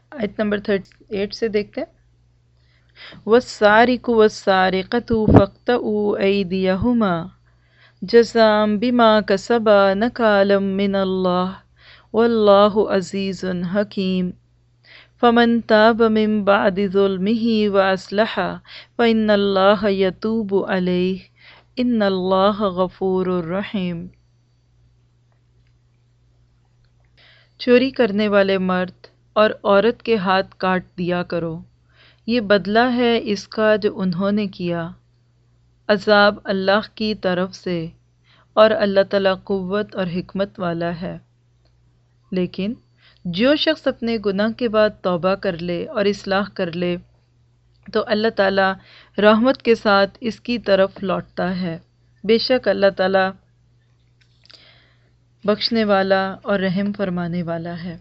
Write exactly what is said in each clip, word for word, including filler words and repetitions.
آیت number thirty eight سے دیکھتے ہیں۔ وَالسَّارِقُ وَالسَّارِقَةُ فَاقْطَعُوا أَيْدِيَهُمَا جَزَاءً بِمَا كَسَبَا نَكَالًا مِّنَ اللَّهِ وَاللَّهُ عَزِيزٌ حَكِيمٌ فَمَن تَابَ مِن بَعْدِ ظُلْمِهِ وَأَصْلَحَ فَإِنَّ اللَّهَ يَتُوبُ عَلَيْهِ إِنَّ اللَّهَ غَفُورٌ رَحِيمٌ۔ چوری کرنے والے مرد اور عورت کے ہاتھ کاٹ دیا کرو، یہ بدلہ ہے اس کا جو انہوں نے کیا، عذاب اللہ کی طرف سے، اور اللہ تعالیٰ قوت اور حکمت والا ہے۔ لیکن جو شخص اپنے گناہ کے بعد توبہ کر لے اور اصلاح کر لے تو اللہ تعالیٰ رحمت کے ساتھ اس کی طرف لوٹتا ہے۔ بے شک اللہ تعالیٰ بخشنے والا اور رحم فرمانے والا ہے۔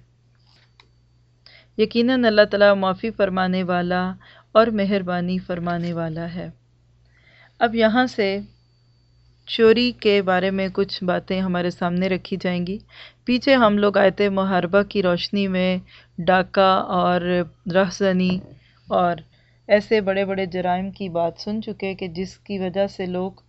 یقیناً اللہ تعالیٰ معافی فرمانے والا اور مہربانی فرمانے والا ہے۔ اب یہاں سے چوری کے بارے میں کچھ باتیں ہمارے سامنے رکھی جائیں گی۔ پیچھے ہم لوگ آیت محاربہ کی روشنی میں ڈاکہ اور رہزنی اور ایسے بڑے بڑے جرائم کی بات سن چکے کہ جس کی وجہ سے لوگ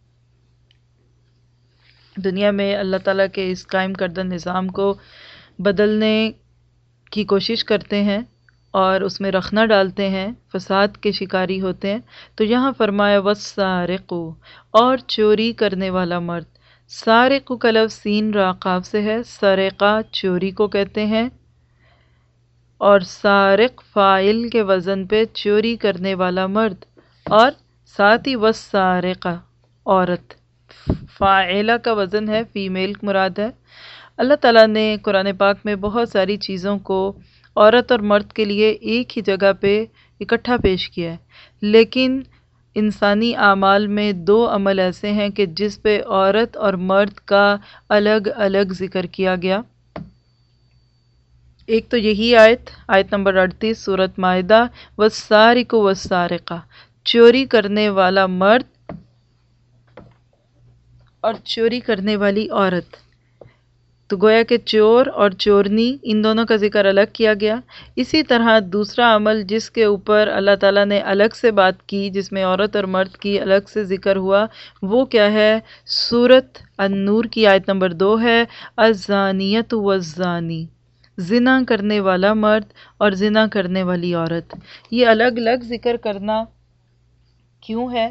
دنیا میں اللہ تعالیٰ کے اس قائم کردہ نظام کو بدلنے کی کوشش کرتے ہیں اور اس میں رخنہ ڈالتے ہیں، فساد کے شکاری ہوتے ہیں۔ تو یہاں فرمایا وَالسَّارِقُ، اور چوری کرنے والا مرد۔ سارق کا لفظ سین را قاف سے ہے، سرقہ چوری کو کہتے ہیں، اور سارق فاعل کے وزن پہ چوری کرنے والا مرد، اور ساتھ ہی وَالسَّارِقَةُ عورت، فاعلہ کا وزن ہے، فیمیل مراد ہے۔ اللہ تعالیٰ نے قرآن پاک میں بہت ساری چیزوں کو عورت اور مرد کے لیے ایک ہی جگہ پہ اکٹھا پیش کیا ہے، لیکن انسانی اعمال میں دو عمل ایسے ہیں کہ جس پہ عورت اور مرد کا الگ الگ ذکر کیا گیا۔ ایک تو یہی آیت آیت نمبر اڑتیس سورۃ مائدہ، وَالسَّارِقُ وَالسَّارِقَةُ، چوری کرنے والا مرد اور چوری کرنے والی عورت۔ تو گویا کہ چور اور چورنی ان دونوں کا ذکر الگ کیا گیا۔ اسی طرح دوسرا عمل جس کے اوپر اللہ تعالیٰ نے الگ سے بات کی، جس میں عورت اور مرد کی الگ سے ذکر ہوا، وہ کیا ہے؟ سورۃ النور کی آیت نمبر دو ہے، الزانیۃ والزانی، زنا کرنے والا مرد اور زنا کرنے والی عورت۔ یہ الگ الگ ذکر کرنا کیوں ہے؟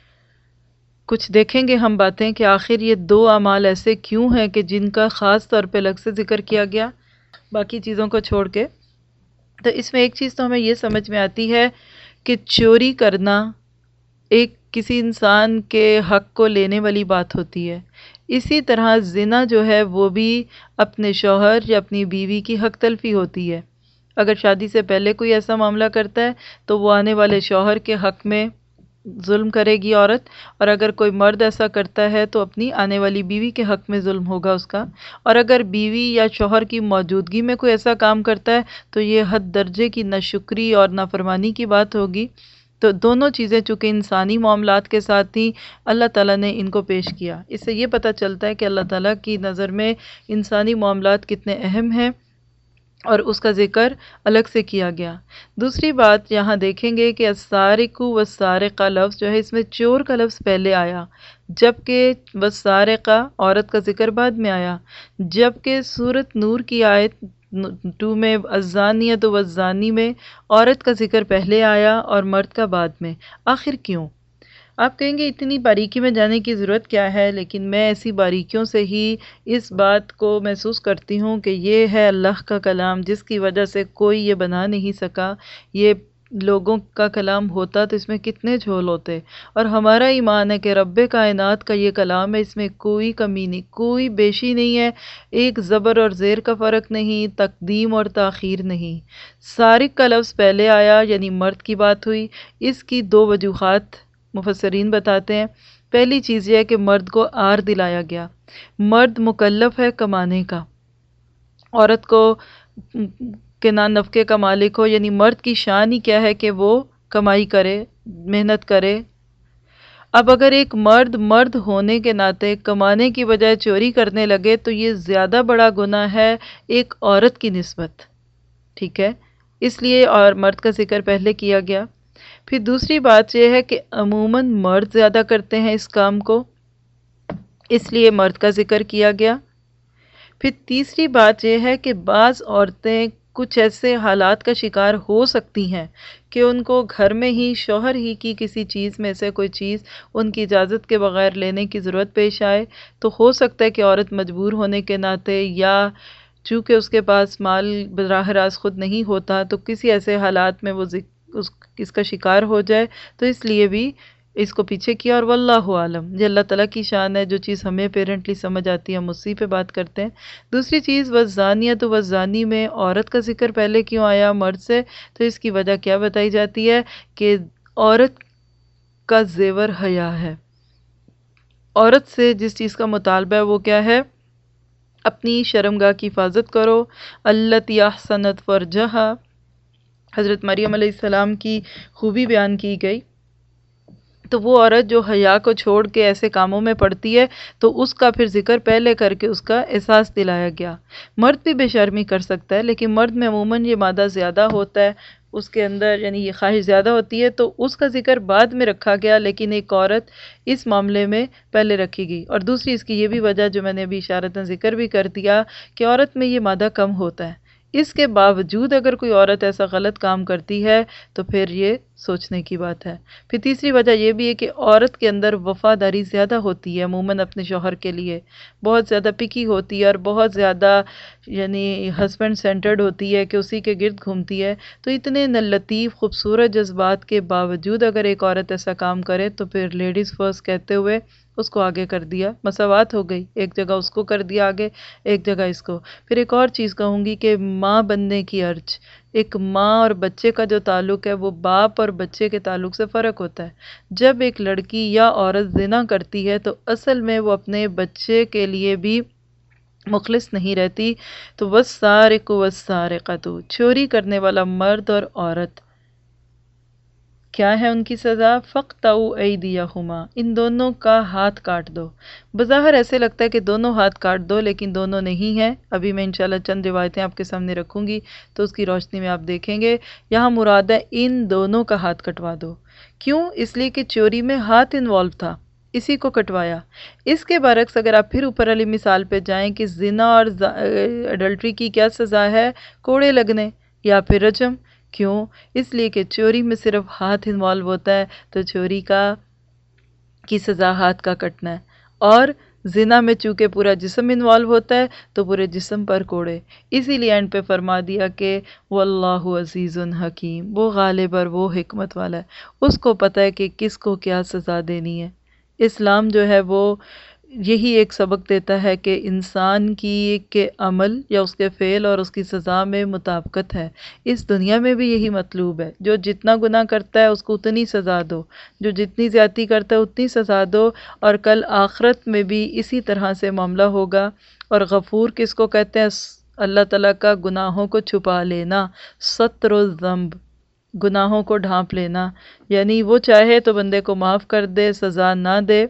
کچھ دیکھیں گے ہم باتیں کہ آخر یہ دو اعمال ایسے کیوں ہیں کہ جن کا خاص طور پہ الگ سے ذکر کیا گیا باقی چیزوں کو چھوڑ کے۔ تو اس میں ایک چیز تو ہمیں یہ سمجھ میں آتی ہے کہ چوری کرنا ایک کسی انسان کے حق کو لینے والی بات ہوتی ہے، اسی طرح زنا جو ہے وہ بھی اپنے شوہر یا اپنی بیوی کی حق تلفی ہوتی ہے۔ اگر شادی سے پہلے کوئی ایسا معاملہ کرتا ہے تو وہ آنے والے شوہر کے حق میں ظلم کرے گی عورت، اور اگر کوئی مرد ایسا کرتا ہے تو اپنی آنے والی بیوی کے حق میں ظلم ہوگا اس کا، اور اگر بیوی یا شوہر کی موجودگی میں کوئی ایسا کام کرتا ہے تو یہ حد درجے کی ناشکری اور نافرمانی کی بات ہوگی۔ تو دونوں چیزیں چونکہ انسانی معاملات کے ساتھ ہی اللہ تعالیٰ نے ان کو پیش کیا، اس سے یہ پتہ چلتا ہے کہ اللہ تعالیٰ کی نظر میں انسانی معاملات کتنے اہم ہیں اور اس کا ذکر الگ سے کیا گیا۔ دوسری بات یہاں دیکھیں گے کہ السارق والسارقہ لفظ جو ہے اس میں چور کا لفظ پہلے آیا، جبکہ والسارقہ عورت کا ذکر بعد میں آیا، جبکہ سورۃ نور کی آیت ٹو میں الزانیۃ والزانی میں عورت کا ذکر پہلے آیا اور مرد کا بعد میں۔ آخر کیوں؟ آپ کہیں گے اتنی باریکی میں جانے کی ضرورت کیا ہے، لیکن میں ایسی باریکیوں سے ہی اس بات کو محسوس کرتی ہوں کہ یہ ہے اللہ کا کلام، جس کی وجہ سے کوئی یہ بنا نہیں سکا۔ یہ لوگوں کا کلام ہوتا تو اس میں کتنے جھول ہوتے، اور ہمارا ایمان ہے کہ رب کائنات کا یہ کلام ہے، اس میں کوئی کمی نہیں، کوئی بیشی نہیں ہے، ایک زبر اور زیر کا فرق نہیں، تقدیم اور تاخیر نہیں۔ سارق کا لفظ پہلے آیا یعنی مرد کی بات ہوئی۔ اس کی دو وجوہات مفسرین بتاتے ہیں۔ پہلی چیز یہ ہے کہ مرد کو آر دلایا گیا، مرد مکلف ہے کمانے کا، عورت کو کہ نہ نفقے کا مالک ہو، یعنی مرد کی شان ہی کیا ہے کہ وہ کمائی کرے، محنت کرے۔ اب اگر ایک مرد مرد ہونے کے ناطے کمانے کی بجائے چوری کرنے لگے تو یہ زیادہ بڑا گناہ ہے ایک عورت کی نسبت، ٹھیک ہے؟ اس لیے اور مرد کا ذکر پہلے کیا گیا۔ پھر دوسری بات یہ ہے کہ عموماً مرد زیادہ کرتے ہیں اس کام کو، اس لیے مرد کا ذکر کیا گیا۔ پھر تیسری بات یہ ہے کہ بعض عورتیں کچھ ایسے حالات کا شکار ہو سکتی ہیں کہ ان کو گھر میں ہی شوہر ہی کی کسی چیز میں سے کوئی چیز ان کی اجازت کے بغیر لینے کی ضرورت پیش آئے، تو ہو سکتا ہے کہ عورت مجبور ہونے کے ناطے یا چونکہ اس کے پاس مال براہ راست خود نہیں ہوتا تو کسی ایسے حالات میں وہ اس اس کا شکار ہو جائے، تو اس لیے بھی اس کو پیچھے کیا۔ اور واللہ عالم، یہ اللہ تعالیٰ کی شان ہے، جو چیز ہمیں پیرنٹلی سمجھ آتی ہے ہم اسی پہ بات کرتے ہیں۔ دوسری چیز والزانیۃ والزانی میں عورت کا ذکر پہلے کیوں آیا مرد سے؟ تو اس کی وجہ کیا بتائی جاتی ہے کہ عورت کا زیور حیا ہے۔ عورت سے جس چیز کا مطالبہ ہے وہ کیا ہے؟ اپنی شرمگاہ کی حفاظت کرو۔ التی احصنت فرجہا، حضرت مریم علیہ السلام کی خوبی بیان کی گئی۔ تو وہ عورت جو حیا کو چھوڑ کے ایسے کاموں میں پڑتی ہے تو اس کا پھر ذکر پہلے کر کے اس کا احساس دلایا گیا۔ مرد بھی بے شرمی کر سکتا ہے، لیکن مرد میں عموماً یہ مادہ زیادہ ہوتا ہے، اس کے اندر یعنی یہ خواہش زیادہ ہوتی ہے، تو اس کا ذکر بعد میں رکھا گیا، لیکن ایک عورت اس معاملے میں پہلے رکھی گئی۔ اور دوسری اس کی یہ بھی وجہ جو میں نے ابھی اشارتاً ذکر بھی کر دیا کہ عورت میں یہ مادہ کم ہوتا ہے، اس کے باوجود اگر کوئی عورت ایسا غلط کام کرتی ہے تو پھر یہ سوچنے کی بات ہے۔ پھر تیسری وجہ یہ بھی ہے کہ عورت کے اندر وفاداری زیادہ ہوتی ہے عموماً اپنے شوہر کے لیے، بہت زیادہ پکی ہوتی ہے اور بہت زیادہ یعنی ہسبینڈ سینٹرڈ ہوتی ہے کہ اسی کے گرد گھومتی ہے۔ تو اتنے لطیف خوبصورت جذبات کے باوجود اگر ایک عورت ایسا کام کرے تو پھر لیڈیز فرسٹ کہتے ہوئے اس کو آگے کر دیا، مساوات ہو گئی، ایک جگہ اس کو کر دیا آگے، ایک جگہ اس کو۔ پھر ایک اور چیز کہوں گی کہ ماں بننے کی ارج، ایک ماں اور بچے کا جو تعلق ہے وہ باپ اور بچے کے تعلق سے فرق ہوتا ہے۔ جب ایک لڑکی یا عورت زنا کرتی ہے تو اصل میں وہ اپنے بچے کے لیے بھی مخلص نہیں رہتی۔ تو والسارق والسارقۃ، چوری کرنے والا مرد اور عورت کیا ہے ان کی سزا؟ فَاقْطَعُوا أَيْدِيَهُمَا، ان دونوں کا ہاتھ کاٹ دو۔ بظاہر ایسے لگتا ہے کہ دونوں ہاتھ کاٹ دو، لیکن دونوں نہیں ہیں۔ ابھی میں انشاءاللہ چند روایتیں آپ کے سامنے رکھوں گی تو اس کی روشنی میں آپ دیکھیں گے۔ یہاں مراد ہے ان دونوں کا ہاتھ کٹوا دو۔ کیوں؟ اس لیے کہ چوری میں ہاتھ انوالو تھا، اسی کو کٹوایا۔ اس کے برعکس اگر آپ پھر اوپر والی مثال پہ جائیں کہ زنا اور اڈلٹری کی کیا سزا ہے؟ کوڑے لگنے یا پھر رجم۔ کیوں؟ اس لیے کہ چوری میں صرف ہاتھ انوالو ہوتا ہے تو چوری کا کی سزا ہاتھ کا کٹنا ہے، اور زنا میں چونکہ پورا جسم انوالو ہوتا ہے تو پورے جسم پر کوڑے۔ اسی لیے اینڈ پہ فرما دیا کہ واللہ عزیز حکیم، وہ غالب اور وہ حکمت والا ہے، اس کو پتہ ہے کہ کس کو کیا سزا دینی ہے۔ اسلام جو ہے وہ یہی ایک سبق دیتا ہے کہ انسان کی کے عمل یا اس کے فعل اور اس کی سزا میں مطابقت ہے۔ اس دنیا میں بھی یہی مطلوب ہے، جو جتنا گناہ کرتا ہے اس کو اتنی سزا دو، جو جتنی زیادتی کرتا ہے اتنی سزا دو، اور کل آخرت میں بھی اسی طرح سے معاملہ ہوگا۔ اور غفور کس کو کہتے ہیں؟ اللہ تعالیٰ کا گناہوں کو چھپا لینا، ستر الذنب، گناہوں کو ڈھانپ لینا، یعنی وہ چاہے تو بندے کو معاف کر دے، سزا نہ دے،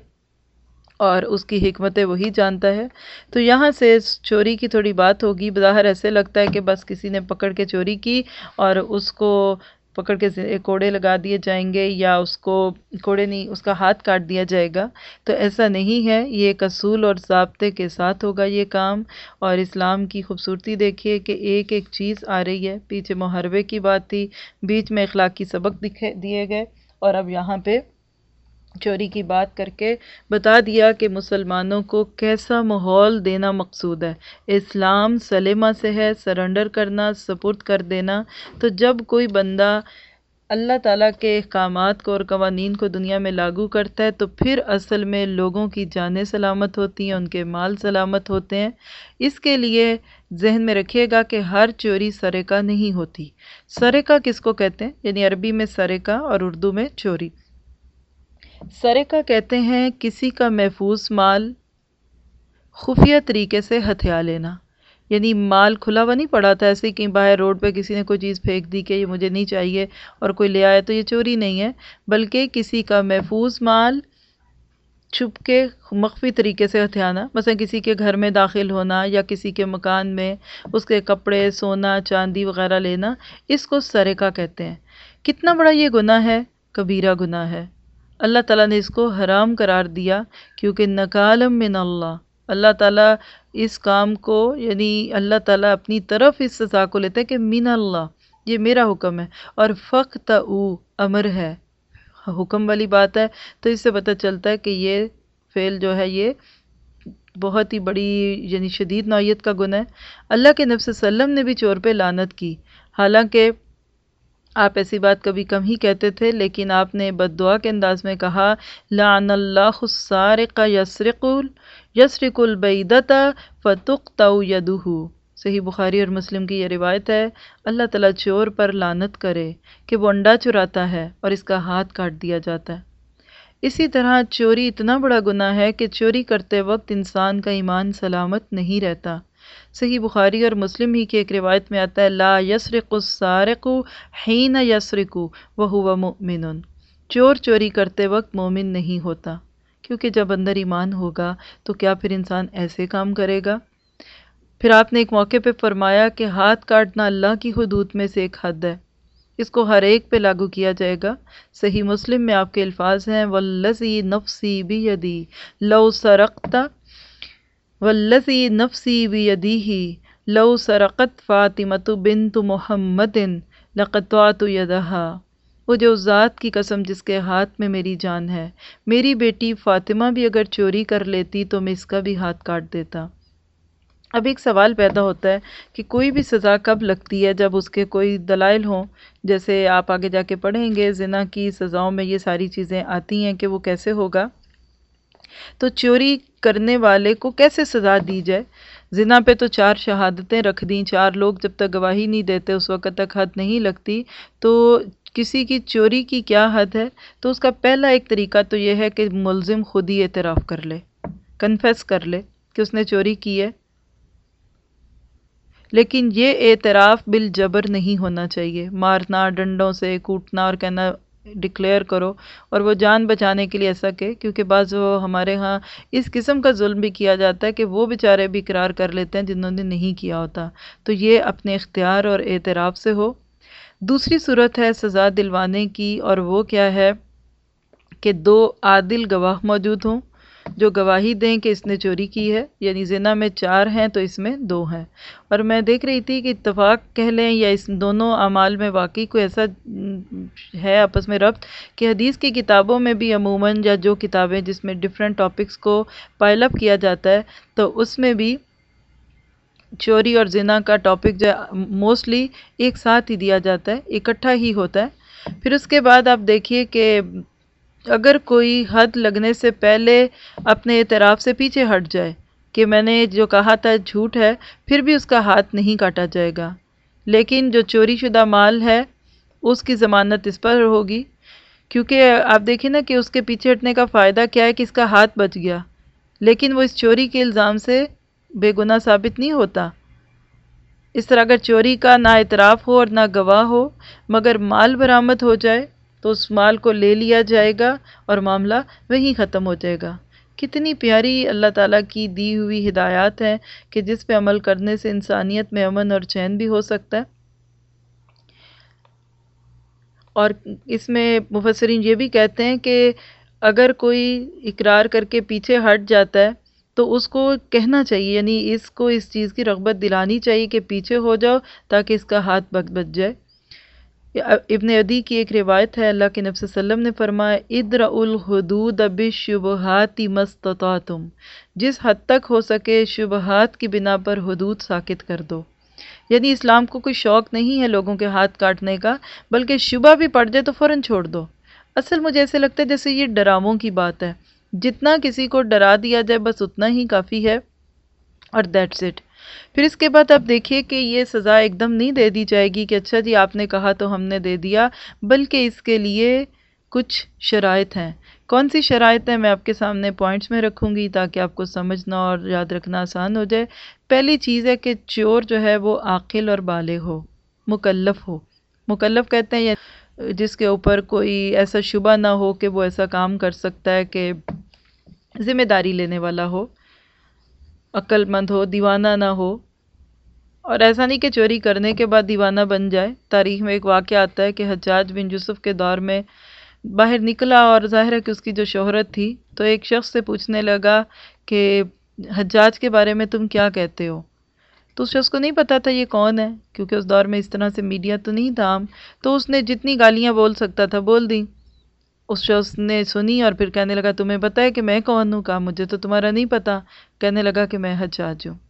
اور اس کی حکمتیں وہی جانتا ہے۔ تو یہاں سے چوری کی تھوڑی بات ہوگی۔ بظاہر ایسے لگتا ہے کہ بس کسی نے پکڑ کے چوری کی اور اس کو پکڑ کے کوڑے لگا دیے جائیں گے، یا اس کو کوڑے نہیں، اس کا ہاتھ کاٹ دیا جائے گا، تو ایسا نہیں ہے۔ یہ ایک اصول اور ضابطے کے ساتھ ہوگا یہ کام۔ اور اسلام کی خوبصورتی دیکھیے کہ ایک ایک چیز آ رہی ہے، پیچھے محاربے کی بات تھی، بیچ میں اخلاقی سبق دیے گئے، اور اب یہاں پہ چوری کی بات کر کے بتا دیا کہ مسلمانوں کو کیسا ماحول دینا مقصود ہے۔ اسلام سلیمہ سے ہے، سرنڈر کرنا، سپرد کر دینا۔ تو جب کوئی بندہ اللہ تعالیٰ کے احکامات کو اور قوانین کو دنیا میں لاگو کرتا ہے تو پھر اصل میں لوگوں کی جانیں سلامت ہوتی ہیں، ان کے مال سلامت ہوتے ہیں۔ اس کے لیے ذہن میں رکھیے گا کہ ہر چوری سرقہ نہیں ہوتی۔ سرقہ کس کو کہتے ہیں؟ یعنی عربی میں سرقہ اور اردو میں چوری۔ سرقہ کہتے ہیں کسی کا محفوظ مال خفیہ طریقے سے ہتھیا لینا، یعنی مال کھلا ہوا نہیں پڑا تھا ایسے ہی کہیں باہر روڈ پہ کسی نے کوئی چیز پھینک دی کہ یہ مجھے نہیں چاہیے اور کوئی لے آیا، تو یہ چوری نہیں ہے، بلکہ کسی کا محفوظ مال چھپ کے مخفی طریقے سے ہتھیانا، مثلا کسی کے گھر میں داخل ہونا یا کسی کے مکان میں اس کے کپڑے، سونا چاندی وغیرہ لینا، اس کو سرقہ کہتے ہیں۔ کتنا بڑا یہ گناہ ہے؟ کبیرہ گناہ ہے۔ اللہ تعالیٰ نے اس کو حرام قرار دیا کیونکہ نکالم من اللہ، اللہ تعالیٰ اس کام کو، یعنی اللہ تعالیٰ اپنی طرف اس سزا کو لیتے ہیں کہ من اللہ، یہ میرا حکم ہے، اور فَقْتَعُوا امر ہے، حکم والی بات ہے، تو اس سے پتہ چلتا ہے کہ یہ فعل جو ہے یہ بہت ہی بڑی یعنی شدید نوعیت کا گناہ ہے۔ اللہ کے نبی صلی اللہ علیہ وسلم نے بھی چور پہ لعنت کی، حالانکہ آپ ایسی بات کبھی کم ہی کہتے تھے، لیکن آپ نے بد دعا کے انداز میں کہا لعن اللہ السارق یسرق یسرق البیدۃ فتقطع یدہ۔ صحیح بخاری اور مسلم کی یہ روایت ہے، اللہ تعالیٰ چور پر لعنت کرے کہ وہ انڈا چراتا ہے اور اس کا ہاتھ کاٹ دیا جاتا ہے۔ اسی طرح چوری اتنا بڑا گناہ ہے کہ چوری کرتے وقت انسان کا ایمان سلامت نہیں رہتا۔ صحیح بخاری اور مسلم ہی کی ایک روایت میں آتا ہے لا یسرق السارق حین یسرق وہو مؤمن، چور چوری کرتے وقت مومن نہیں ہوتا، کیونکہ جب اندر ایمان ہوگا تو کیا پھر انسان ایسے کام کرے گا؟ پھر آپ نے ایک موقع پہ فرمایا کہ ہاتھ کاٹنا اللہ کی حدود میں سے ایک حد ہے، اس کو ہر ایک پہ لاگو کیا جائے گا۔ صحیح مسلم میں آپ کے الفاظ ہیں والذی نفسی بیدی لو سرقت والذی نفسی بیدیہ لو سرقت فاطمۃ بنت محمد لقطعت یدہا، وہ جو ذات کی قسم جس کے ہاتھ میں میری جان ہے، میری بیٹی فاطمہ بھی اگر چوری کر لیتی تو میں اس کا بھی ہاتھ کاٹ دیتا۔ اب ایک سوال پیدا ہوتا ہے کہ کوئی بھی سزا کب لگتی ہے؟ جب اس کے کوئی دلائل ہوں، جیسے آپ آگے جا کے پڑھیں گے زنا کی سزاؤں میں یہ ساری چیزیں آتی ہیں کہ وہ کیسے ہوگا۔ تو چوری کرنے والے کو کیسے سزا دی جائے؟ زنا پہ تو چار شہادتیں رکھ دیں، چار لوگ جب تک گواہی نہیں دیتے اس وقت تک حد نہیں لگتی، تو کسی کی چوری کی کیا حد ہے؟ تو اس کا پہلا ایک طریقہ تو یہ ہے کہ ملزم خود ہی اعتراف کر لے، کنفیس کر لے کہ اس نے چوری کی ہے، لیکن یہ اعتراف بالجبر نہیں ہونا چاہیے، مارنا، ڈنڈوں سے کوٹنا اور کہنا ڈکلیئر کرو، اور وہ جان بچانے کے لیے ایسا کہ کیونکہ بعض وہ ہمارے ہاں اس قسم کا ظلم بھی کیا جاتا ہے کہ وہ بیچارے بھی اقرار کر لیتے ہیں جنہوں نے نہیں کیا ہوتا، تو یہ اپنے اختیار اور اعتراف سے ہو۔ دوسری صورت ہے سزا دلوانے کی، اور وہ کیا ہے کہ دو عادل گواہ موجود ہوں جو گواہی دیں کہ اس نے چوری کی ہے، یعنی زنا میں چار ہیں تو اس میں دو ہیں۔ اور میں دیکھ رہی تھی کہ اتفاق کہہ لیں یا اس دونوں اعمال میں واقعی کوئی ایسا ہے آپس میں ربط کہ حدیث کی کتابوں میں بھی عموماً یا جو کتابیں جس میں ڈیفرنٹ ٹاپکس کو پائل اپ کیا جاتا ہے تو اس میں بھی چوری اور زنا کا ٹاپک جو موسٹلی ایک ساتھ ہی دیا جاتا ہے، اکٹھا ہی ہوتا ہے۔ پھر اس کے بعد آپ دیکھیے کہ اگر کوئی حد لگنے سے پہلے اپنے اعتراف سے پیچھے ہٹ جائے کہ میں نے جو کہا تھا جھوٹ ہے، پھر بھی اس کا ہاتھ نہیں کاٹا جائے گا، لیکن جو چوری شدہ مال ہے اس کی ضمانت اس پر ہوگی، کیونکہ آپ دیکھیں نا کہ اس کے پیچھے ہٹنے کا فائدہ کیا ہے کہ اس کا ہاتھ بچ گیا، لیکن وہ اس چوری کے الزام سے بے گناہ ثابت نہیں ہوتا۔ اس طرح اگر چوری کا نہ اعتراف ہو اور نہ گواہ ہو مگر مال برآمد ہو جائے تو اس مال کو لے لیا جائے گا اور معاملہ وہیں ختم ہو جائے گا۔ کتنی پیاری اللہ تعالیٰ کی دی ہوئی ہدایات ہیں کہ جس پہ عمل کرنے سے انسانیت میں امن اور چین بھی ہو سکتا ہے۔ اور اس میں مفسرین یہ بھی کہتے ہیں کہ اگر کوئی اقرار کر کے پیچھے ہٹ جاتا ہے تو اس کو کہنا چاہیے، یعنی اس کو اس چیز کی رغبت دلانی چاہیے کہ پیچھے ہو جاؤ تاکہ اس کا ہاتھ بچ بچ جائے۔ ابن عدی کی ایک روایت ہے، اللہ کے نبی صلی اللہ علیہ وسلم نے فرمایا ادرؤوا الحدود بالشبہات ما استطعتم، جس حد تک ہو سکے شبہات کی بنا پر حدود ساکت کر دو، یعنی اسلام کو کوئی شوق نہیں ہے لوگوں کے ہاتھ کاٹنے کا، بلکہ شبہ بھی پڑ جائے تو فوراً چھوڑ دو۔ اصل مجھے ایسے لگتا ہے جیسے یہ ڈراموں کی بات ہے، جتنا کسی کو ڈرا دیا جائے بس اتنا ہی کافی ہے، اور دیٹس اٹ۔ پھر اس کے بعد آپ دیکھیے کہ یہ سزا ایک دم نہیں دے دی جائے گی کہ اچھا جی آپ نے کہا تو ہم نے دے دیا، بلکہ اس کے لیے کچھ شرائط ہیں۔ کون سی شرائط ہیں میں آپ کے سامنے پوائنٹس میں رکھوں گی تاکہ آپ کو سمجھنا اور یاد رکھنا آسان ہو جائے۔ پہلی چیز ہے کہ چور جو ہے وہ عاقل اور بالغ ہو، مکلف ہو۔ مکلف کہتے ہیں جس کے اوپر کوئی ایسا شبہ نہ ہو کہ وہ ایسا کام کر سکتا ہے کہ ذمہ داری لینے والا ہو، عقل مند ہو، دیوانہ نہ ہو، اور ایسا نہیں کہ چوری کرنے کے بعد دیوانہ بن جائے۔ تاریخ میں ایک واقعہ آتا ہے کہ حجاج بن یوسف کے دور میں باہر نکلا اور ظاہر ہے کہ اس کی جو شہرت تھی، تو ایک شخص سے پوچھنے لگا کہ حجاج کے بارے میں تم کیا کہتے ہو؟ تو اس شخص کو نہیں پتا تھا یہ کون ہے، کیونکہ اس دور میں اس طرح سے میڈیا تو نہیں تھا عام، تو اس نے جتنی گالیاں بول سکتا تھا بول دی۔ اس شخص نے سنی اور پھر کہنے لگا تمہیں پتا ہے کہ میں کون ہوں؟ کہا مجھے تو تمہارا نہیں پتا۔ کہنے لگا کہ میں حجاج ہوں۔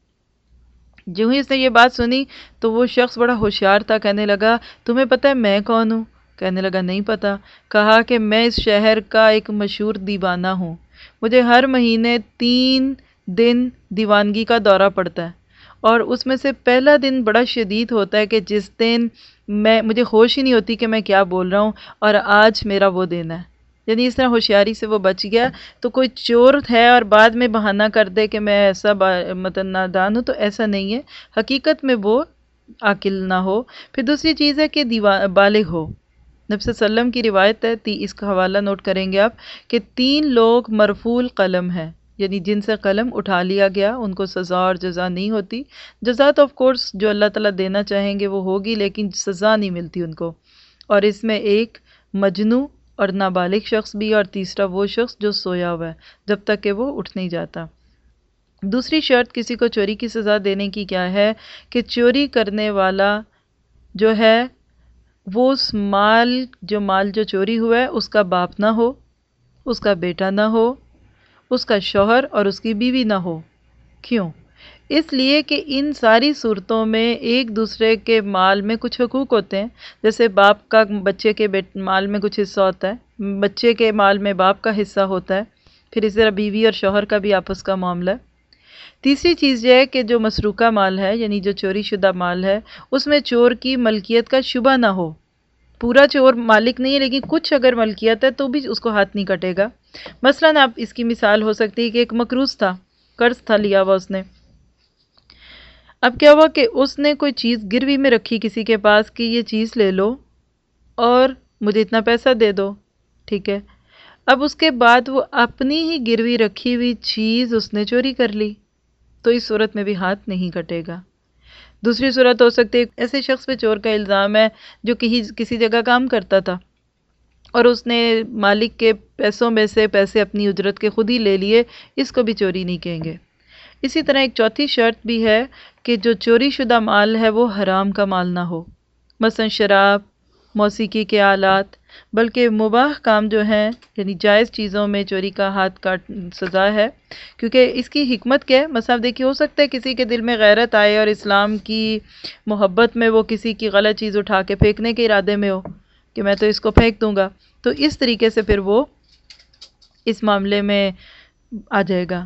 جو ہی اس نے یہ بات سنی تو وہ شخص بڑا ہوشیار تھا، کہنے لگا تمہیں پتہ ہے میں کون ہوں؟ کہنے لگا نہیں پتا۔ کہا کہ میں اس شہر کا ایک مشہور دیوانہ ہوں، مجھے ہر مہینے تین دن دیوانگی کا دورہ پڑتا ہے، اور اس میں سے پہلا دن بڑا شدید ہوتا ہے کہ جس دن میں مجھے ہوش ہی نہیں ہوتی کہ میں کیا بول رہا ہوں، اور آج میرا وہ دن ہے۔ یعنی اس طرح ہوشیاری سے وہ بچ گیا۔ تو کوئی چور ہے اور بعد میں بہانہ کر دے کہ میں ایسا مطلب نادان ہوں، تو ایسا نہیں ہے، حقیقت میں وہ عاقل نہ ہو۔ پھر دوسری چیز ہے کہ بالغ ہو۔ نبی صلی اللہ علیہ وسلم کی روایت ہے، اس کا حوالہ نوٹ کریں گے آپ، کہ تین لوگ مرفوع القلم ہیں، یعنی جن سے قلم اٹھا لیا گیا، ان کو سزا اور جزا نہیں ہوتی۔ جزا تو آف کورس جو اللہ تعالیٰ دینا چاہیں گے وہ ہوگی، لیکن سزا نہیں ملتی ان کو۔ اور اس میں ایک مجنوں اور نابالغ شخص بھی، اور تیسرا وہ شخص جو سویا ہوا ہے جب تک کہ وہ اٹھ نہیں جاتا۔ دوسری شرط کسی کو چوری کی سزا دینے کی کیا ہے کہ چوری کرنے والا جو ہے وہ اس مال جو مال جو چوری ہوا ہے اس کا باپ نہ ہو، اس کا بیٹا نہ ہو، اس کا شوہر اور اس کی بیوی نہ ہو۔ کیوں؟ اس لیے کہ ان ساری صورتوں میں ایک دوسرے کے مال میں کچھ حقوق ہوتے ہیں، جیسے باپ کا بچے کے مال میں کچھ حصہ ہوتا ہے، بچے کے مال میں باپ کا حصہ ہوتا ہے، پھر اس طرح بیوی اور شوہر کا بھی آپس کا معاملہ ہے۔ تیسری چیز یہ ہے کہ جو مسروقہ مال ہے، یعنی جو چوری شدہ مال ہے، اس میں چور کی ملکیت کا شبہ نہ ہو۔ پورا چور مالک نہیں ہے، لیکن کچھ اگر ملکیت ہے تو بھی اس کو ہاتھ نہیں کٹے گا۔ مثلاً آپ اس کی مثال ہو سکتی ہے کہ ایک مقروض تھا، قرض تھا لیا ہوا اس نے۔ اب کیا ہوا کہ اس نے کوئی چیز گروی میں رکھی کسی کے پاس کہ یہ چیز لے لو اور مجھے اتنا پیسہ دے دو، ٹھیک ہے۔ اب اس کے بعد وہ اپنی ہی گروی رکھی ہوئی چیز اس نے چوری کر لی، تو اس صورت میں بھی ہاتھ نہیں کٹے گا۔ دوسری صورت ہو سکتی ہے ایسے شخص پہ چور کا الزام ہے جو کہیں کسی جگہ کام کرتا تھا اور اس نے مالک کے پیسوں میں سے پیسے اپنی اجرت کے خود ہی لے لیے، اس کو بھی چوری نہیں کہیں گے۔ اسی طرح ایک چوتھی شرط بھی ہے کہ جو چوری شدہ مال ہے وہ حرام کا مال نہ ہو، مثلا شراب، موسیقی کے آلات، بلکہ مباح کام جو ہیں یعنی جائز چیزوں میں چوری کا ہاتھ کاٹ سزا ہے، کیونکہ اس کی حکمت کیا ہے؟ مثلا دیکھیے، ہو سکتا ہے کسی کے دل میں غیرت آئے اور اسلام کی محبت میں وہ کسی کی غلط چیز اٹھا کے پھینکنے کے ارادے میں ہو کہ میں تو اس کو پھینک دوں گا، تو اس طریقے سے پھر وہ اس معاملے میں آ جائے گا۔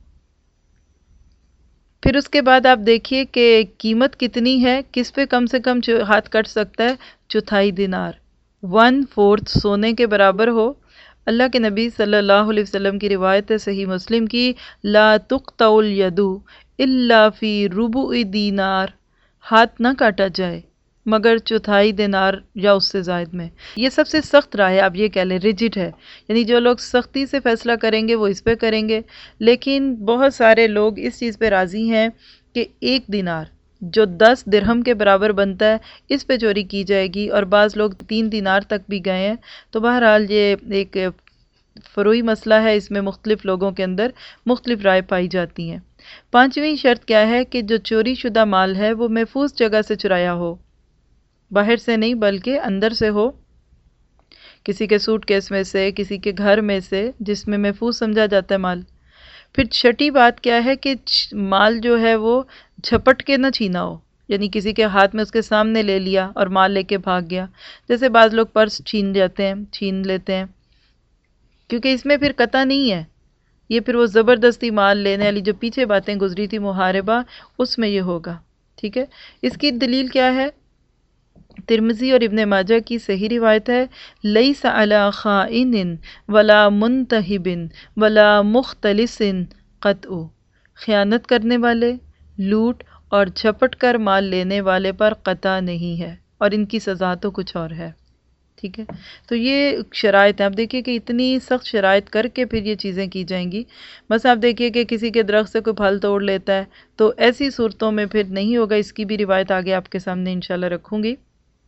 پھر اس کے بعد آپ دیکھیے کہ قیمت کتنی ہے، کس پہ کم سے کم ہاتھ کٹ سکتا ہے؟ چوتھائی دینار، ون فورتھ سونے کے برابر ہو۔ اللہ کے نبی صلی اللہ علیہ وسلم کی روایت ہے صحیح مسلم کی، لا تقطع الید الا فی ربع دینار، ہاتھ نہ کاٹا جائے مگر چوتھائی دینار یا اس سے زائد میں۔ یہ سب سے سخت رائے، آپ یہ کہہ لیں ریجڈ ہے، یعنی جو لوگ سختی سے فیصلہ کریں گے وہ اس پہ کریں گے، لیکن بہت سارے لوگ اس چیز پہ راضی ہیں کہ ایک دینار جو دس درہم کے برابر بنتا ہے اس پہ چوری کی جائے گی، اور بعض لوگ تین دینار تک بھی گئے ہیں۔ تو بہرحال یہ ایک فروعی مسئلہ ہے، اس میں مختلف لوگوں کے اندر مختلف رائے پائی جاتی ہیں۔ پانچویں شرط کیا ہے کہ جو چوری شدہ مال ہے وہ محفوظ جگہ سے چرایا ہو، باہر سے نہیں بلکہ اندر سے ہو، کسی کے سوٹ کیس میں سے، کسی کے گھر میں سے، جس میں محفوظ سمجھا جاتا ہے مال۔ پھر چھٹی بات کیا ہے کہ مال جو ہے وہ جھپٹ کے نہ چھینا ہو، یعنی کسی کے ہاتھ میں اس کے سامنے لے لیا اور مال لے کے بھاگ گیا، جیسے بعض لوگ پرس چھین جاتے ہیں، چھین لیتے ہیں، کیونکہ اس میں پھر قطع نہیں ہے، یہ پھر وہ زبردستی مال لینے والی جو پیچھے باتیں گزری تھی محاربہ، اس میں یہ ہوگا، ٹھیک ہے۔ اس کی دلیل کیا ہے؟ ترمذی اور ابن ماجہ کی صحیح روایت ہے، لیس علی خائن ولا منتہب ولا مختلس قطع، خیانت کرنے والے، لوٹ اور جھپٹ کر مال لینے والے پر قطع نہیں ہے، اور ان کی سزا تو کچھ اور ہے۔ ٹھیک ہے، تو یہ شرائط ہیں۔ آپ دیکھیے کہ اتنی سخت شرائط کر کے پھر یہ چیزیں کی جائیں گی۔ بس آپ دیکھیے کہ کسی کے درخت سے کوئی پھل توڑ لیتا ہے تو ایسی صورتوں میں پھر نہیں ہوگا۔ اس کی بھی روایت آگے آپ کے سامنے انشاءاللہ رکھوں گی۔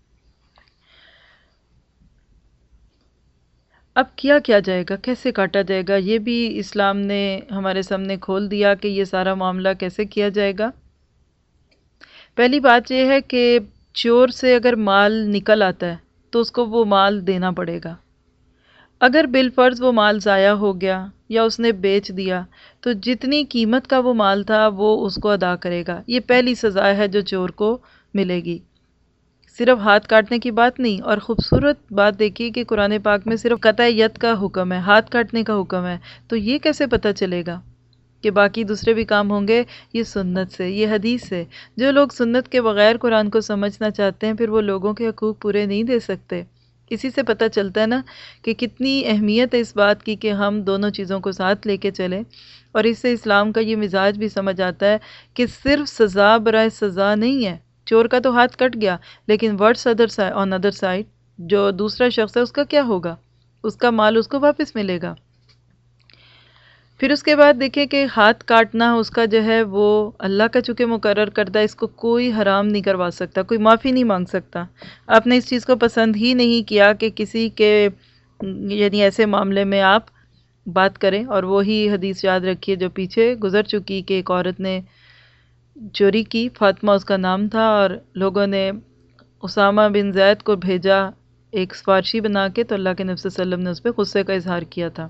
اب کیا کیا جائے گا، کیسے کاٹا جائے گا، یہ بھی اسلام نے ہمارے سامنے کھول دیا کہ یہ سارا معاملہ کیسے کیا جائے گا۔ پہلی بات یہ ہے کہ چور سے اگر مال نکل آتا ہے تو اس کو وہ مال دینا پڑے گا۔ اگر بالفرض وہ مال ضائع ہو گیا یا اس نے بیچ دیا تو جتنی قیمت کا وہ مال تھا وہ اس کو ادا کرے گا۔ یہ پہلی سزا ہے جو چور کو ملے گی۔ صرف ہاتھ کاٹنے کی بات نہیں، اور خوبصورت بات دیکھیے کہ قرآن پاک میں صرف قطع ید کا حکم ہے، ہاتھ کاٹنے کا حکم ہے۔ تو یہ کیسے پتہ چلے گا کہ باقی دوسرے بھی کام ہوں گے؟ یہ سنت سے، یہ حدیث سے۔ جو لوگ سنت کے بغیر قرآن کو سمجھنا چاہتے ہیں پھر وہ لوگوں کے حقوق پورے نہیں دے سکتے۔ اسی سے پتہ چلتا ہے نا کہ کتنی اہمیت ہے اس بات کی کہ ہم دونوں چیزوں کو ساتھ لے کے چلیں، اور اس سے اسلام کا یہ مزاج بھی سمجھ آتا ہے کہ صرف سزا برائے سزا نہیں ہے۔ چور کا تو ہاتھ کٹ گیا، لیکن words other side on other side جو دوسرا شخص ہے اس کا کیا ہوگا؟ اس کا مال اس کو واپس ملے گا۔ پھر اس کے بعد دیکھیں کہ ہاتھ کاٹنا اس کا جو ہے وہ اللہ کا چونکہ مقرر کردہ، اس کو کوئی حرام نہیں کروا سکتا، کوئی معافی نہیں مانگ سکتا۔ آپ نے اس چیز کو پسند ہی نہیں کیا کہ کسی کے یعنی ایسے معاملے میں آپ بات کریں، اور وہی حدیث یاد رکھیے جو پیچھے گزر چکی کہ ایک عورت نے چوری کی، فاطمہ اس کا نام تھا، اور لوگوں نے اسامہ بن زید کو بھیجا ایک سفارشی بنا کے، تو اللہ کے نبی صلی اللہ علیہ وسلم نے اس پہ غصے کا اظہار کیا تھا۔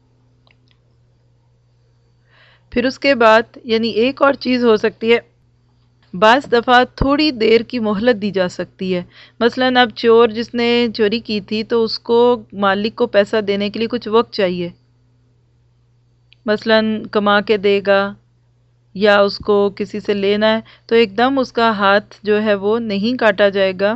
پھر اس کے بعد یعنی ایک اور چیز ہو سکتی ہے، بعض دفعہ تھوڑی دیر کی مہلت دی جا سکتی ہے۔ مثلاً اب چور جس نے چوری کی تھی تو اس کو مالک کو پیسہ دینے کے لیے کچھ وقت چاہیے، مثلاً کما کے دے گا یا اس کو کسی سے لینا ہے، تو ایک دم اس کا ہاتھ جو ہے وہ نہیں کاٹا جائے گا،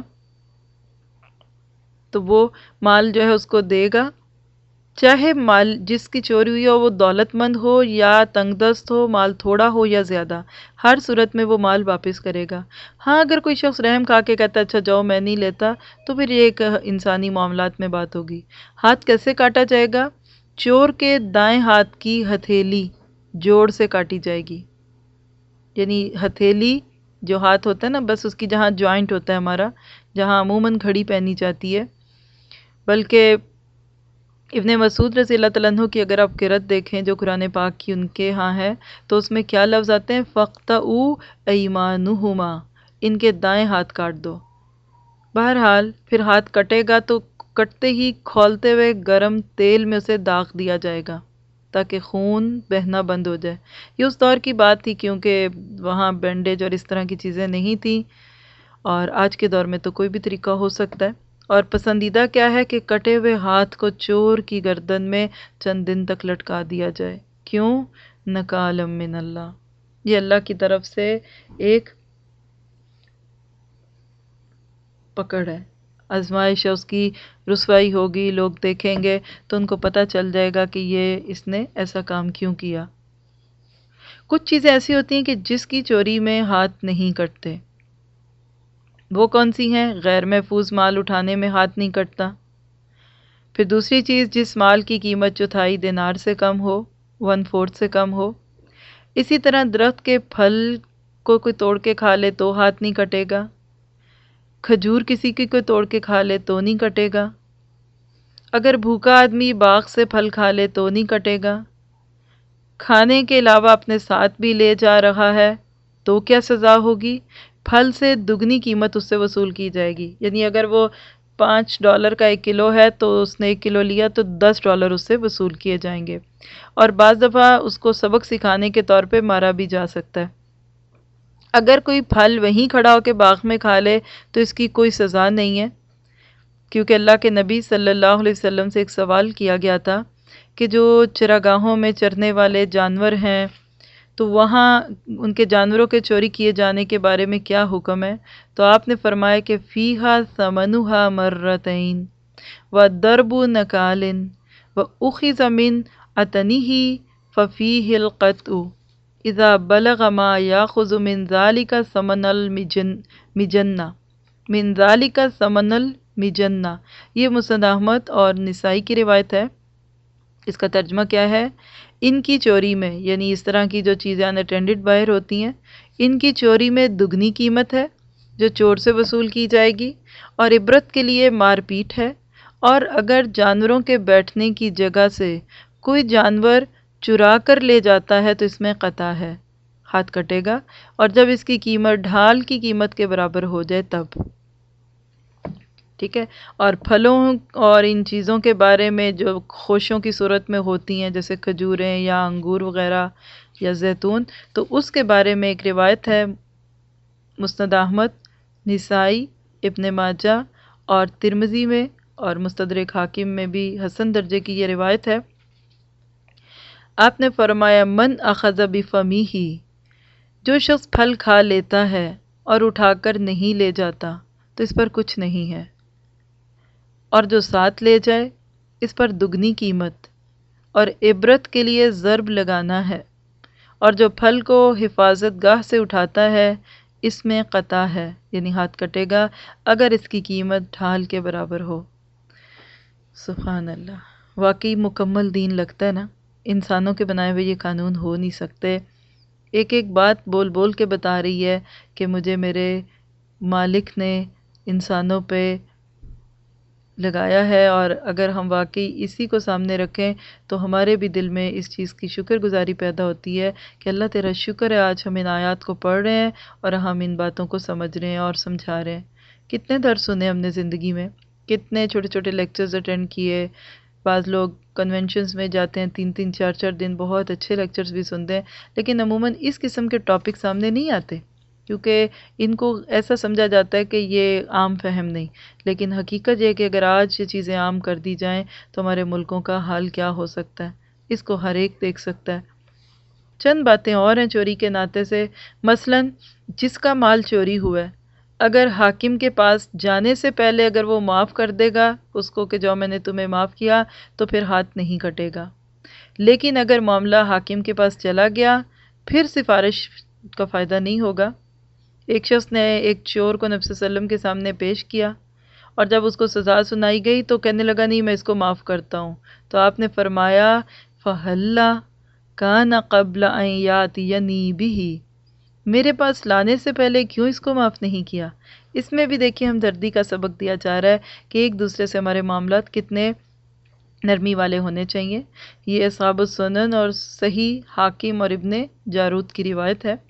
تو وہ مال جو ہے اس کو دے گا، چاہے مال جس کی چوری ہوئی ہو وہ دولت مند ہو یا تنگ دست ہو، مال تھوڑا ہو یا زیادہ، ہر صورت میں وہ مال واپس کرے گا۔ ہاں اگر کوئی شخص رحم کھا کے کہتا ہے اچھا جاؤ میں نہیں لیتا، تو پھر یہ ایک انسانی معاملات میں بات ہوگی۔ ہاتھ کیسے کاٹا جائے گا؟ چور کے دائیں ہاتھ کی ہتھیلی جوڑ سے کاٹی جائے گی، یعنی ہتھیلی جو ہاتھ ہوتا ہے نا، بس اس کی جہاں جوائنٹ ہوتا ہے ہمارا، جہاں عموماً گھڑی پہنی جاتی ہے، بلکہ ابن مسعود رضی اللہ تعالیٰ عنہ کی اگر آپ قرأت دیکھیں جو قرآن پاک کی ان کے ہاں ہے، تو اس میں کیا لفظ آتے ہیں؟ فَقْطَعُوا أَيْمَانُهُمَا، ان کے دائیں ہاتھ کاٹ دو۔ بہرحال پھر ہاتھ کٹے گا تو کٹتے ہی کھولتے ہوئے گرم تیل میں اسے داغ دیا جائے گا تاکہ خون بہنا بند ہو جائے۔ یہ اس دور کی بات تھی کیونکہ وہاں بینڈیج اور اس طرح کی چیزیں نہیں تھیں، اور آج کے دور میں تو کوئی بھی طریقہ ہو سکتا ہے۔ اور پسندیدہ کیا ہے کہ کٹے ہوئے ہاتھ کو چور کی گردن میں چند دن تک لٹکا دیا جائے۔ کیوں؟ نکالا من اللہ، یہ اللہ کی طرف سے ایک پکڑ ہے، آزمائش ہے، اس کی رسوائی ہوگی، لوگ دیکھیں گے تو ان کو پتہ چل جائے گا کہ یہ اس نے ایسا کام کیوں کیا۔ کچھ چیزیں ایسی ہوتی ہیں کہ جس کی چوری میں ہاتھ نہیں کٹتے، وہ کون سی ہیں؟ غیر محفوظ مال اٹھانے میں ہاتھ نہیں کٹتا۔ پھر دوسری چیز، جس مال کی قیمت چوتھائی دینار سے کم ہو، ون فورتھ سے کم ہو۔ اسی طرح درخت کے پھل کو کوئی توڑ کے کھا لے تو ہاتھ نہیں کٹے گا، کھجور کسی کی کوئی توڑ کے کھا لے تو نہیں کٹے گا، اگر بھوکا آدمی باغ سے پھل کھا لے تو نہیں کٹے گا، کھانے کے علاوہ اپنے ساتھ بھی لے جا رہا ہے تو کیا سزا ہوگی؟ پھل سے دگنی قیمت اس سے وصول کی جائے گی، یعنی اگر وہ پانچ ڈالر کا ایک کلو ہے تو اس نے ایک کلو لیا تو دس ڈالر اس سے وصول کیے جائیں گے، اور بعض دفعہ اس کو سبق سکھانے کے طور پہ مارا بھی جا سکتا ہے۔ اگر کوئی پھل وہیں کھڑا ہو کے باغ میں کھا لے تو اس کی کوئی سزا نہیں ہے، کیونکہ اللہ کے نبی صلی اللہ علیہ وسلم سے ایک سوال کیا گیا تھا کہ جو چراگاہوں میں چرنے والے جانور ہیں تو وہاں ان کے جانوروں کے چوری کیے جانے کے بارے میں کیا حکم ہے؟ تو آپ نے فرمایا کہ فیہا ثمنہا مرتین وضرب نکال واخذ من اتنہ ففیہ القطع اذا بلغ ما یاخذ من ذلك ثمن المجنہ من ذلك ثمن مجنہ، یہ مسند احمد اور نسائی کی روایت ہے۔ اس کا ترجمہ کیا ہے؟ ان کی چوری میں، یعنی اس طرح کی جو چیزیں ان اٹینڈڈ باہر ہوتی ہیں، ان کی چوری میں دگنی قیمت ہے جو چور سے وصول کی جائے گی، اور عبرت کے لیے مار پیٹ ہے، اور اگر جانوروں کے بیٹھنے کی جگہ سے کوئی جانور چرا کر لے جاتا ہے تو اس میں قطع ہے، ہاتھ کٹے گا، اور جب اس کی قیمت ڈھال کی قیمت کے برابر ہو جائے تب۔ ٹھیک ہے، اور پھلوں اور ان چیزوں کے بارے میں جو خوشوں کی صورت میں ہوتی ہیں جیسے کھجوریں یا انگور وغیرہ یا زیتون، تو اس کے بارے میں ایک روایت ہے مسند احمد، نسائی، ابن ماجہ اور ترمذی میں، اور مستدرک حاکم میں بھی حسن درجے کی یہ روایت ہے۔ آپ نے فرمایا من اخذ بفمیہ، جو شخص پھل کھا لیتا ہے اور اٹھا کر نہیں لے جاتا تو اس پر کچھ نہیں ہے، اور جو ساتھ لے جائے اس پر دگنی قیمت اور عبرت کے لیے ضرب لگانا ہے، اور جو پھل کو حفاظت گاہ سے اٹھاتا ہے اس میں قطع ہے، یعنی ہاتھ کٹے گا اگر اس کی قیمت ڈھال کے برابر ہو۔ سبحان اللہ، واقعی مکمل دین لگتا ہے نا، انسانوں کے بنائے ہوئے یہ قانون ہو نہیں سکتے۔ ایک ایک بات بول بول کے بتا رہی ہے کہ مجھے میرے مالک نے انسانوں پہ لگایا ہے، اور اگر ہم واقعی اسی کو سامنے رکھیں تو ہمارے بھی دل میں اس چیز کی شکر گزاری پیدا ہوتی ہے کہ اللہ تیرا شکر ہے آج ہم ان آیات کو پڑھ رہے ہیں اور ہم ان باتوں کو سمجھ رہے ہیں اور سمجھا رہے ہیں۔ کتنے درس سنے ہم نے زندگی میں، کتنے چھوٹے چھوٹے لیکچرز اٹینڈ کیے، بعض لوگ کنونشنز میں جاتے ہیں تین تین چار چار دن بہت اچھے لیکچرز بھی سنتے ہیں، لیکن عموماً اس قسم کے ٹاپک سامنے نہیں آتے کیونکہ ان کو ایسا سمجھا جاتا ہے کہ یہ عام فہم نہیں، لیکن حقیقت یہ ہے کہ اگر آج یہ چیزیں عام کر دی جائیں تو ہمارے ملکوں کا حال کیا ہو سکتا ہے، اس کو ہر ایک دیکھ سکتا ہے۔ چند باتیں اور ہیں چوری کے ناطے سے، مثلاً جس کا مال چوری ہوا ہے اگر حاکم کے پاس جانے سے پہلے اگر وہ معاف کر دے گا اس کو کہ جو میں نے تمہیں معاف کیا، تو پھر ہاتھ نہیں کٹے گا، لیکن اگر معاملہ حاکم کے پاس چلا گیا پھر سفارش کا فائدہ نہیں ہوگا۔ ایک شخص نے ایک چور کو نبی صلی اللہ علیہ وسلم کے سامنے پیش کیا، اور جب اس کو سزا سنائی گئی تو کہنے لگا نہیں میں اس کو معاف کرتا ہوں، تو آپ نے فرمایا فَهَلَّا كَانَ قَبْلَ أَن يَأْتِيَنِي بِهِ، میرے پاس لانے سے پہلے کیوں اس کو معاف نہیں کیا؟ اس میں بھی دیکھیں ہمدردی کا سبق دیا جا رہا ہے کہ ایک دوسرے سے ہمارے معاملات کتنے نرمی والے ہونے چاہیے۔ یہ اصحاب السنن اور صحیح حاکم اور ابن جارود کی روایت ہے،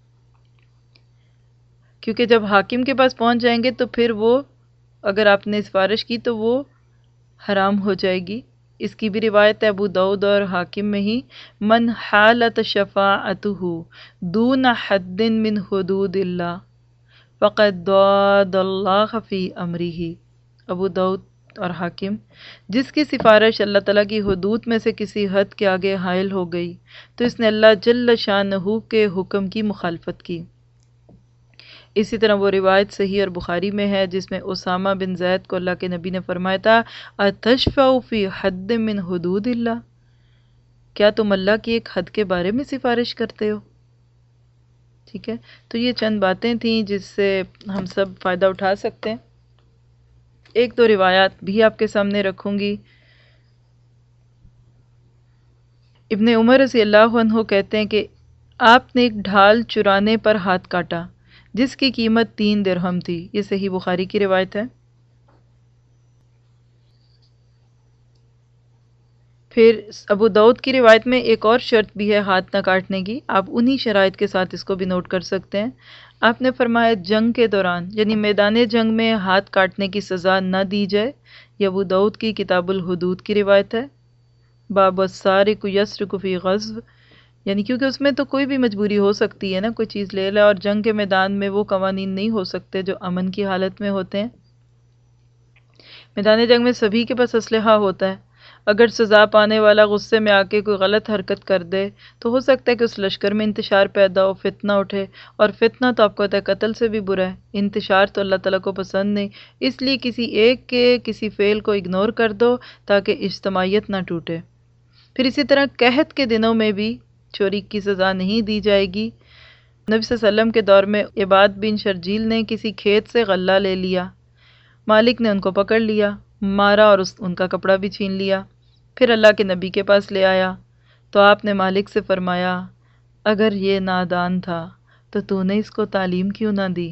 کیونکہ جب حاکم کے پاس پہنچ جائیں گے تو پھر وہ اگر آپ نے سفارش کی تو وہ حرام ہو جائے گی۔ اس کی بھی روایت ہے ابو داؤد اور حاکم میں ہی، من حالت شفاعتہ دون حد من حدود اللہ فقد ضاد اللہ فی امرہ، ابو داؤد اور حاکم، جس کی سفارش اللہ تعالیٰ کی حدود میں سے کسی حد کے آگے حائل ہو گئی تو اس نے اللہ جل شانہ کے حکم کی مخالفت کی۔ اسی طرح وہ روایت صحیح اور بخاری میں ہے جس میں اسامہ بن زید کو اللہ کے نبی نے فرمایا تھا اتشفع فی حد من حدود اللہ، کیا تم اللہ کی ایک حد کے بارے میں سفارش کرتے ہو؟ ٹھیک ہے، تو یہ چند باتیں تھیں جس سے ہم سب فائدہ اٹھا سکتے ہیں۔ ایک دو روایات بھی آپ کے سامنے رکھوں گی۔ ابن عمر رضی اللہ عنہ کہتے ہیں کہ آپ نے ایک ڈھال چرانے پر ہاتھ کاٹا جس کی قیمت تین درہم تھی، یہ صحیح بخاری کی روایت ہے۔ پھر ابو داؤد کی روایت میں ایک اور شرط بھی ہے ہاتھ نہ کاٹنے کی، آپ انہی شرائط کے ساتھ اس کو بھی نوٹ کر سکتے ہیں۔ آپ نے فرمایا جنگ کے دوران یعنی میدان جنگ میں ہاتھ کاٹنے کی سزا نہ دی جائے، یہ ابو داؤد کی کتاب الحدود کی روایت ہے۔ باب السارق یسرق فی غزو، یعنی کیونکہ اس میں تو کوئی بھی مجبوری ہو سکتی ہے نا، کوئی چیز لے لے، اور جنگ کے میدان میں وہ قوانین نہیں ہو سکتے جو امن کی حالت میں ہوتے ہیں۔ میدان جنگ میں سبھی کے پاس اسلحہ ہوتا ہے، اگر سزا پانے والا غصے میں آ کے کوئی غلط حرکت کر دے تو ہو سکتا ہے کہ اس لشکر میں انتشار پیدا ہو، فتنہ اٹھے، اور فتنہ تو آپ کو پتہ ہے قتل سے بھی برا ہے، انتشار تو اللہ تعالیٰ کو پسند نہیں، اس لیے کسی ایک کے کسی فعل کو اگنور کر دو تاکہ اجتماعیت نہ ٹوٹے۔ پھر اسی طرح قحط کے دنوں میں بھی چوری کی سزا نہیں دی جائے گی۔ نبی صلی اللہ علیہ وسلم کے دور میں عباد بن شرجیل نے کسی کھیت سے غلہ لے لیا، مالک نے ان کو پکڑ لیا، مارا اور اس ان کا کپڑا بھی چھین لیا۔ پھر اللہ کے نبی کے پاس لے آیا تو آپ نے مالک سے فرمایا، اگر یہ نادان تھا تو تو نے اس کو تعلیم کیوں نہ دی؟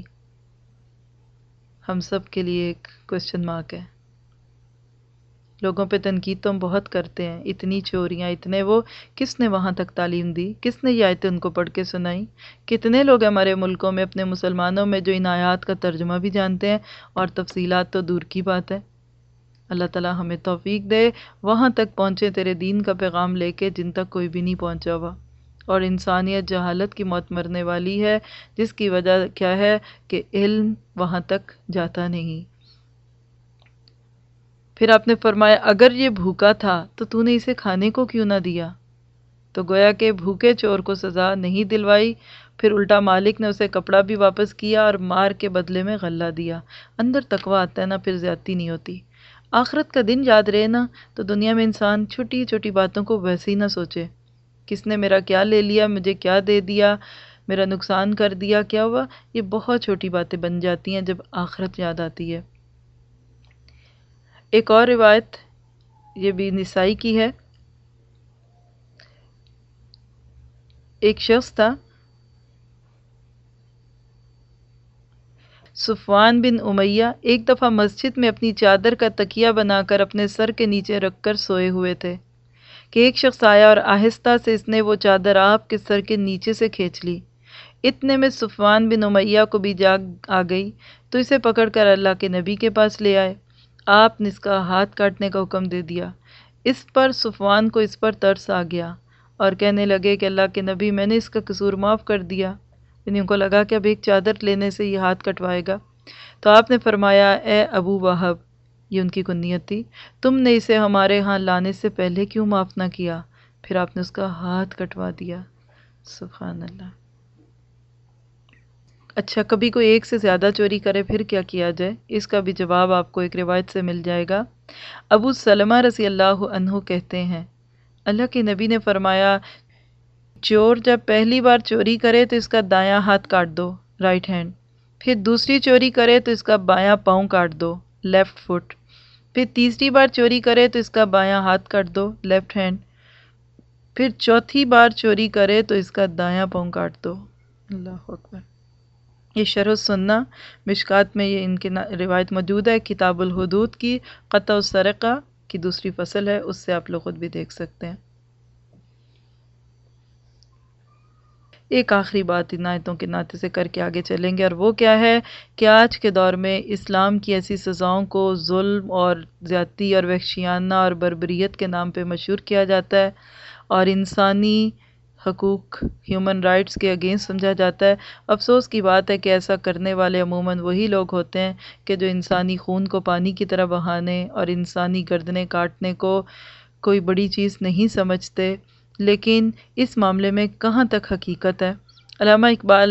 ہم سب کے لیے ایک کوشچن مارک ہے۔ لوگوں پہ تنقید تو ہم بہت کرتے ہیں، اتنی چوریاں، اتنے وہ، کس نے وہاں تک تعلیم دی؟ کس نے یہ آیتیں ان کو پڑھ کے سنائی؟ کتنے لوگ ہمارے ملکوں میں، اپنے مسلمانوں میں، جو ان آیات کا ترجمہ بھی جانتے ہیں اور تفصیلات تو دور کی بات ہے۔ اللہ تعالی ہمیں توفیق دے وہاں تک پہنچے تیرے دین کا پیغام لے کے جن تک کوئی بھی نہیں پہنچا ہوا۔ اور انسانیت جہالت کی موت مرنے والی ہے، جس کی وجہ کیا ہے کہ علم وہاں تک جاتا نہیں۔ پھر آپ نے فرمایا، اگر یہ بھوکا تھا تو تو نے اسے کھانے کو کیوں نہ دیا؟ تو گویا کہ بھوکے چور کو سزا نہیں دلوائی، پھر الٹا مالک نے اسے کپڑا بھی واپس کیا اور مار کے بدلے میں غلہ دیا۔ اندر تقویٰ آتا ہے نا، پھر زیادتی نہیں ہوتی۔ آخرت کا دن یاد رہے نا، تو دنیا میں انسان چھوٹی چھوٹی باتوں کو ویسے ہی نہ سوچے، کس نے میرا کیا لے لیا، مجھے کیا دے دیا، میرا نقصان کر دیا، کیا ہوا؟ یہ بہت چھوٹی باتیں بن جاتی ہیں جب آخرت یاد آتی ہے۔ ایک اور روایت، یہ بھی نسائی کی ہے۔ ایک شخص تھا، صفوان بن امیہ، ایک دفعہ مسجد میں اپنی چادر کا تکیہ بنا کر اپنے سر کے نیچے رکھ کر سوئے ہوئے تھے کہ ایک شخص آیا اور آہستہ سے اس نے وہ چادر آپ کے سر کے نیچے سے کھینچ لی۔ اتنے میں صفوان بن امیہ کو بھی جاگ آ گئی تو اسے پکڑ کر اللہ کے نبی کے پاس لے آئے۔ آپ نے اس کا ہاتھ کاٹنے کا حکم دے دیا۔ اس پر صفوان کو اس پر ترس آ گیا اور کہنے لگے کہ اللہ کے نبی، میں نے اس کا قصور معاف کر دیا۔ یعنی ان کو لگا کہ اب ایک چادر لینے سے یہ ہاتھ کٹوائے گا۔ تو آپ نے فرمایا، اے ابو وہب، یہ ان کی کنیت تھی، تم نے اسے ہمارے ہاں لانے سے پہلے کیوں معاف نہ کیا؟ پھر آپ نے اس کا ہاتھ کٹوا دیا۔ سبحان اللہ۔ اچھا، کبھی کوئی ایک سے زیادہ چوری کرے پھر کیا کیا جائے؟ اس کا بھی جواب آپ کو ایک روایت سے مل جائے گا۔ ابو سلمہ رضی اللہ عنہ کہتے ہیں، اللہ کے نبی نے فرمایا، چور جب پہلی بار چوری کرے تو اس کا دایاں ہاتھ کاٹ دو، رائٹ ہینڈ۔ پھر دوسری چوری کرے تو اس کا بایاں پاؤں کاٹ دو، لیفٹ فٹ۔ پھر تیسری بار چوری کرے تو اس کا بایاں ہاتھ کاٹ دو، لیفٹ ہینڈ۔ پھر چوتھی بار چوری کرے تو اس کا دایاں پاؤں کاٹ دو۔ اللہ اکبر۔ یہ شرح السنہ مشکات میں یہ ان کی روایت موجود ہے، کتاب الحدود کی، قطع السرقہ کی دوسری فصل ہے، اس سے آپ لوگ خود بھی دیکھ سکتے ہیں۔ ایک آخری بات ان آیتوں کے ناطے سے کر کے آگے چلیں گے، اور وہ کیا ہے کہ آج کے دور میں اسلام کی ایسی سزاؤں کو ظلم اور زیادتی اور وحشیانہ اور بربریت کے نام پہ مشہور کیا جاتا ہے اور انسانی حقوق، ہیومن رائٹس کے اگینسٹ سمجھا جاتا ہے۔ افسوس کی بات ہے کہ ایسا کرنے والے عموماً وہی لوگ ہوتے ہیں کہ جو انسانی خون کو پانی کی طرح بہانے اور انسانی گردنیں کاٹنے کو کوئی بڑی چیز نہیں سمجھتے۔ لیکن اس معاملے میں کہاں تک حقیقت ہے؟ علامہ اقبال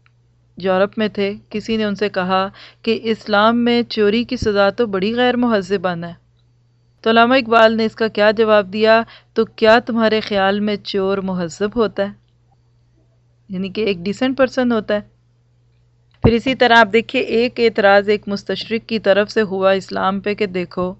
یورپ میں تھے، کسی نے ان سے کہا کہ اسلام میں چوری کی سزا تو بڑی غیر مہذبانہ ہے۔ تو علامہ اقبال نے اس کا کیا جواب دیا؟ تو کیا تمہارے خیال میں چور مہذب ہوتا ہے؟ یعنی کہ ایک ڈیسنٹ پرسن ہوتا ہے؟ پھر اسی طرح آپ دیکھیے، ایک اعتراض ایک مستشرق کی طرف سے ہوا اسلام پہ کہ دیکھو،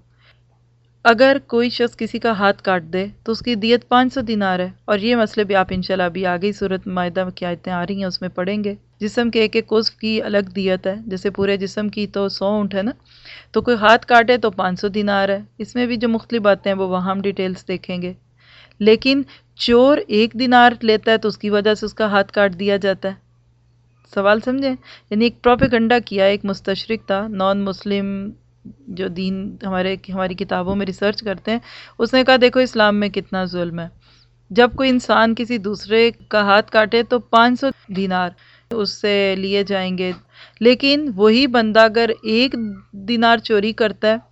اگر کوئی شخص کسی کا ہاتھ کاٹ دے تو اس کی دیت پانچ سو دینار ہے، اور یہ مسئلے بھی آپ انشاءاللہ ابھی آگئی صورت مائدہ کی آیتیں آ رہی ہیں اس میں پڑھیں گے۔ جسم کے ایک ایک عضو کی الگ دیت ہے، جیسے پورے جسم کی تو سو اونٹ ہے نا، تو کوئی ہاتھ کاٹے تو پانچ سو دینار ہے۔ اس میں بھی جو مختلف باتیں ہیں وہ وہاں ہم ڈیٹیلز دیکھیں گے۔ لیکن چور ایک دینار لیتا ہے تو اس کی وجہ سے اس کا ہاتھ کاٹ دیا جاتا ہے۔ سوال سمجھیں؟ یعنی ایک پروپیگنڈا کیا، ایک مستشرق تھا، نان مسلم، جو دین ہمارے ہماری کتابوں میں ریسرچ کرتے ہیں، اس نے کہا دیکھو اسلام میں کتنا ظلم ہے، جب کوئی انسان کسی دوسرے کا ہاتھ کاٹے تو پانچ سو دینار اس سے لیے جائیں گے، لیکن وہی بندہ اگر ایک دینار چوری کرتا ہے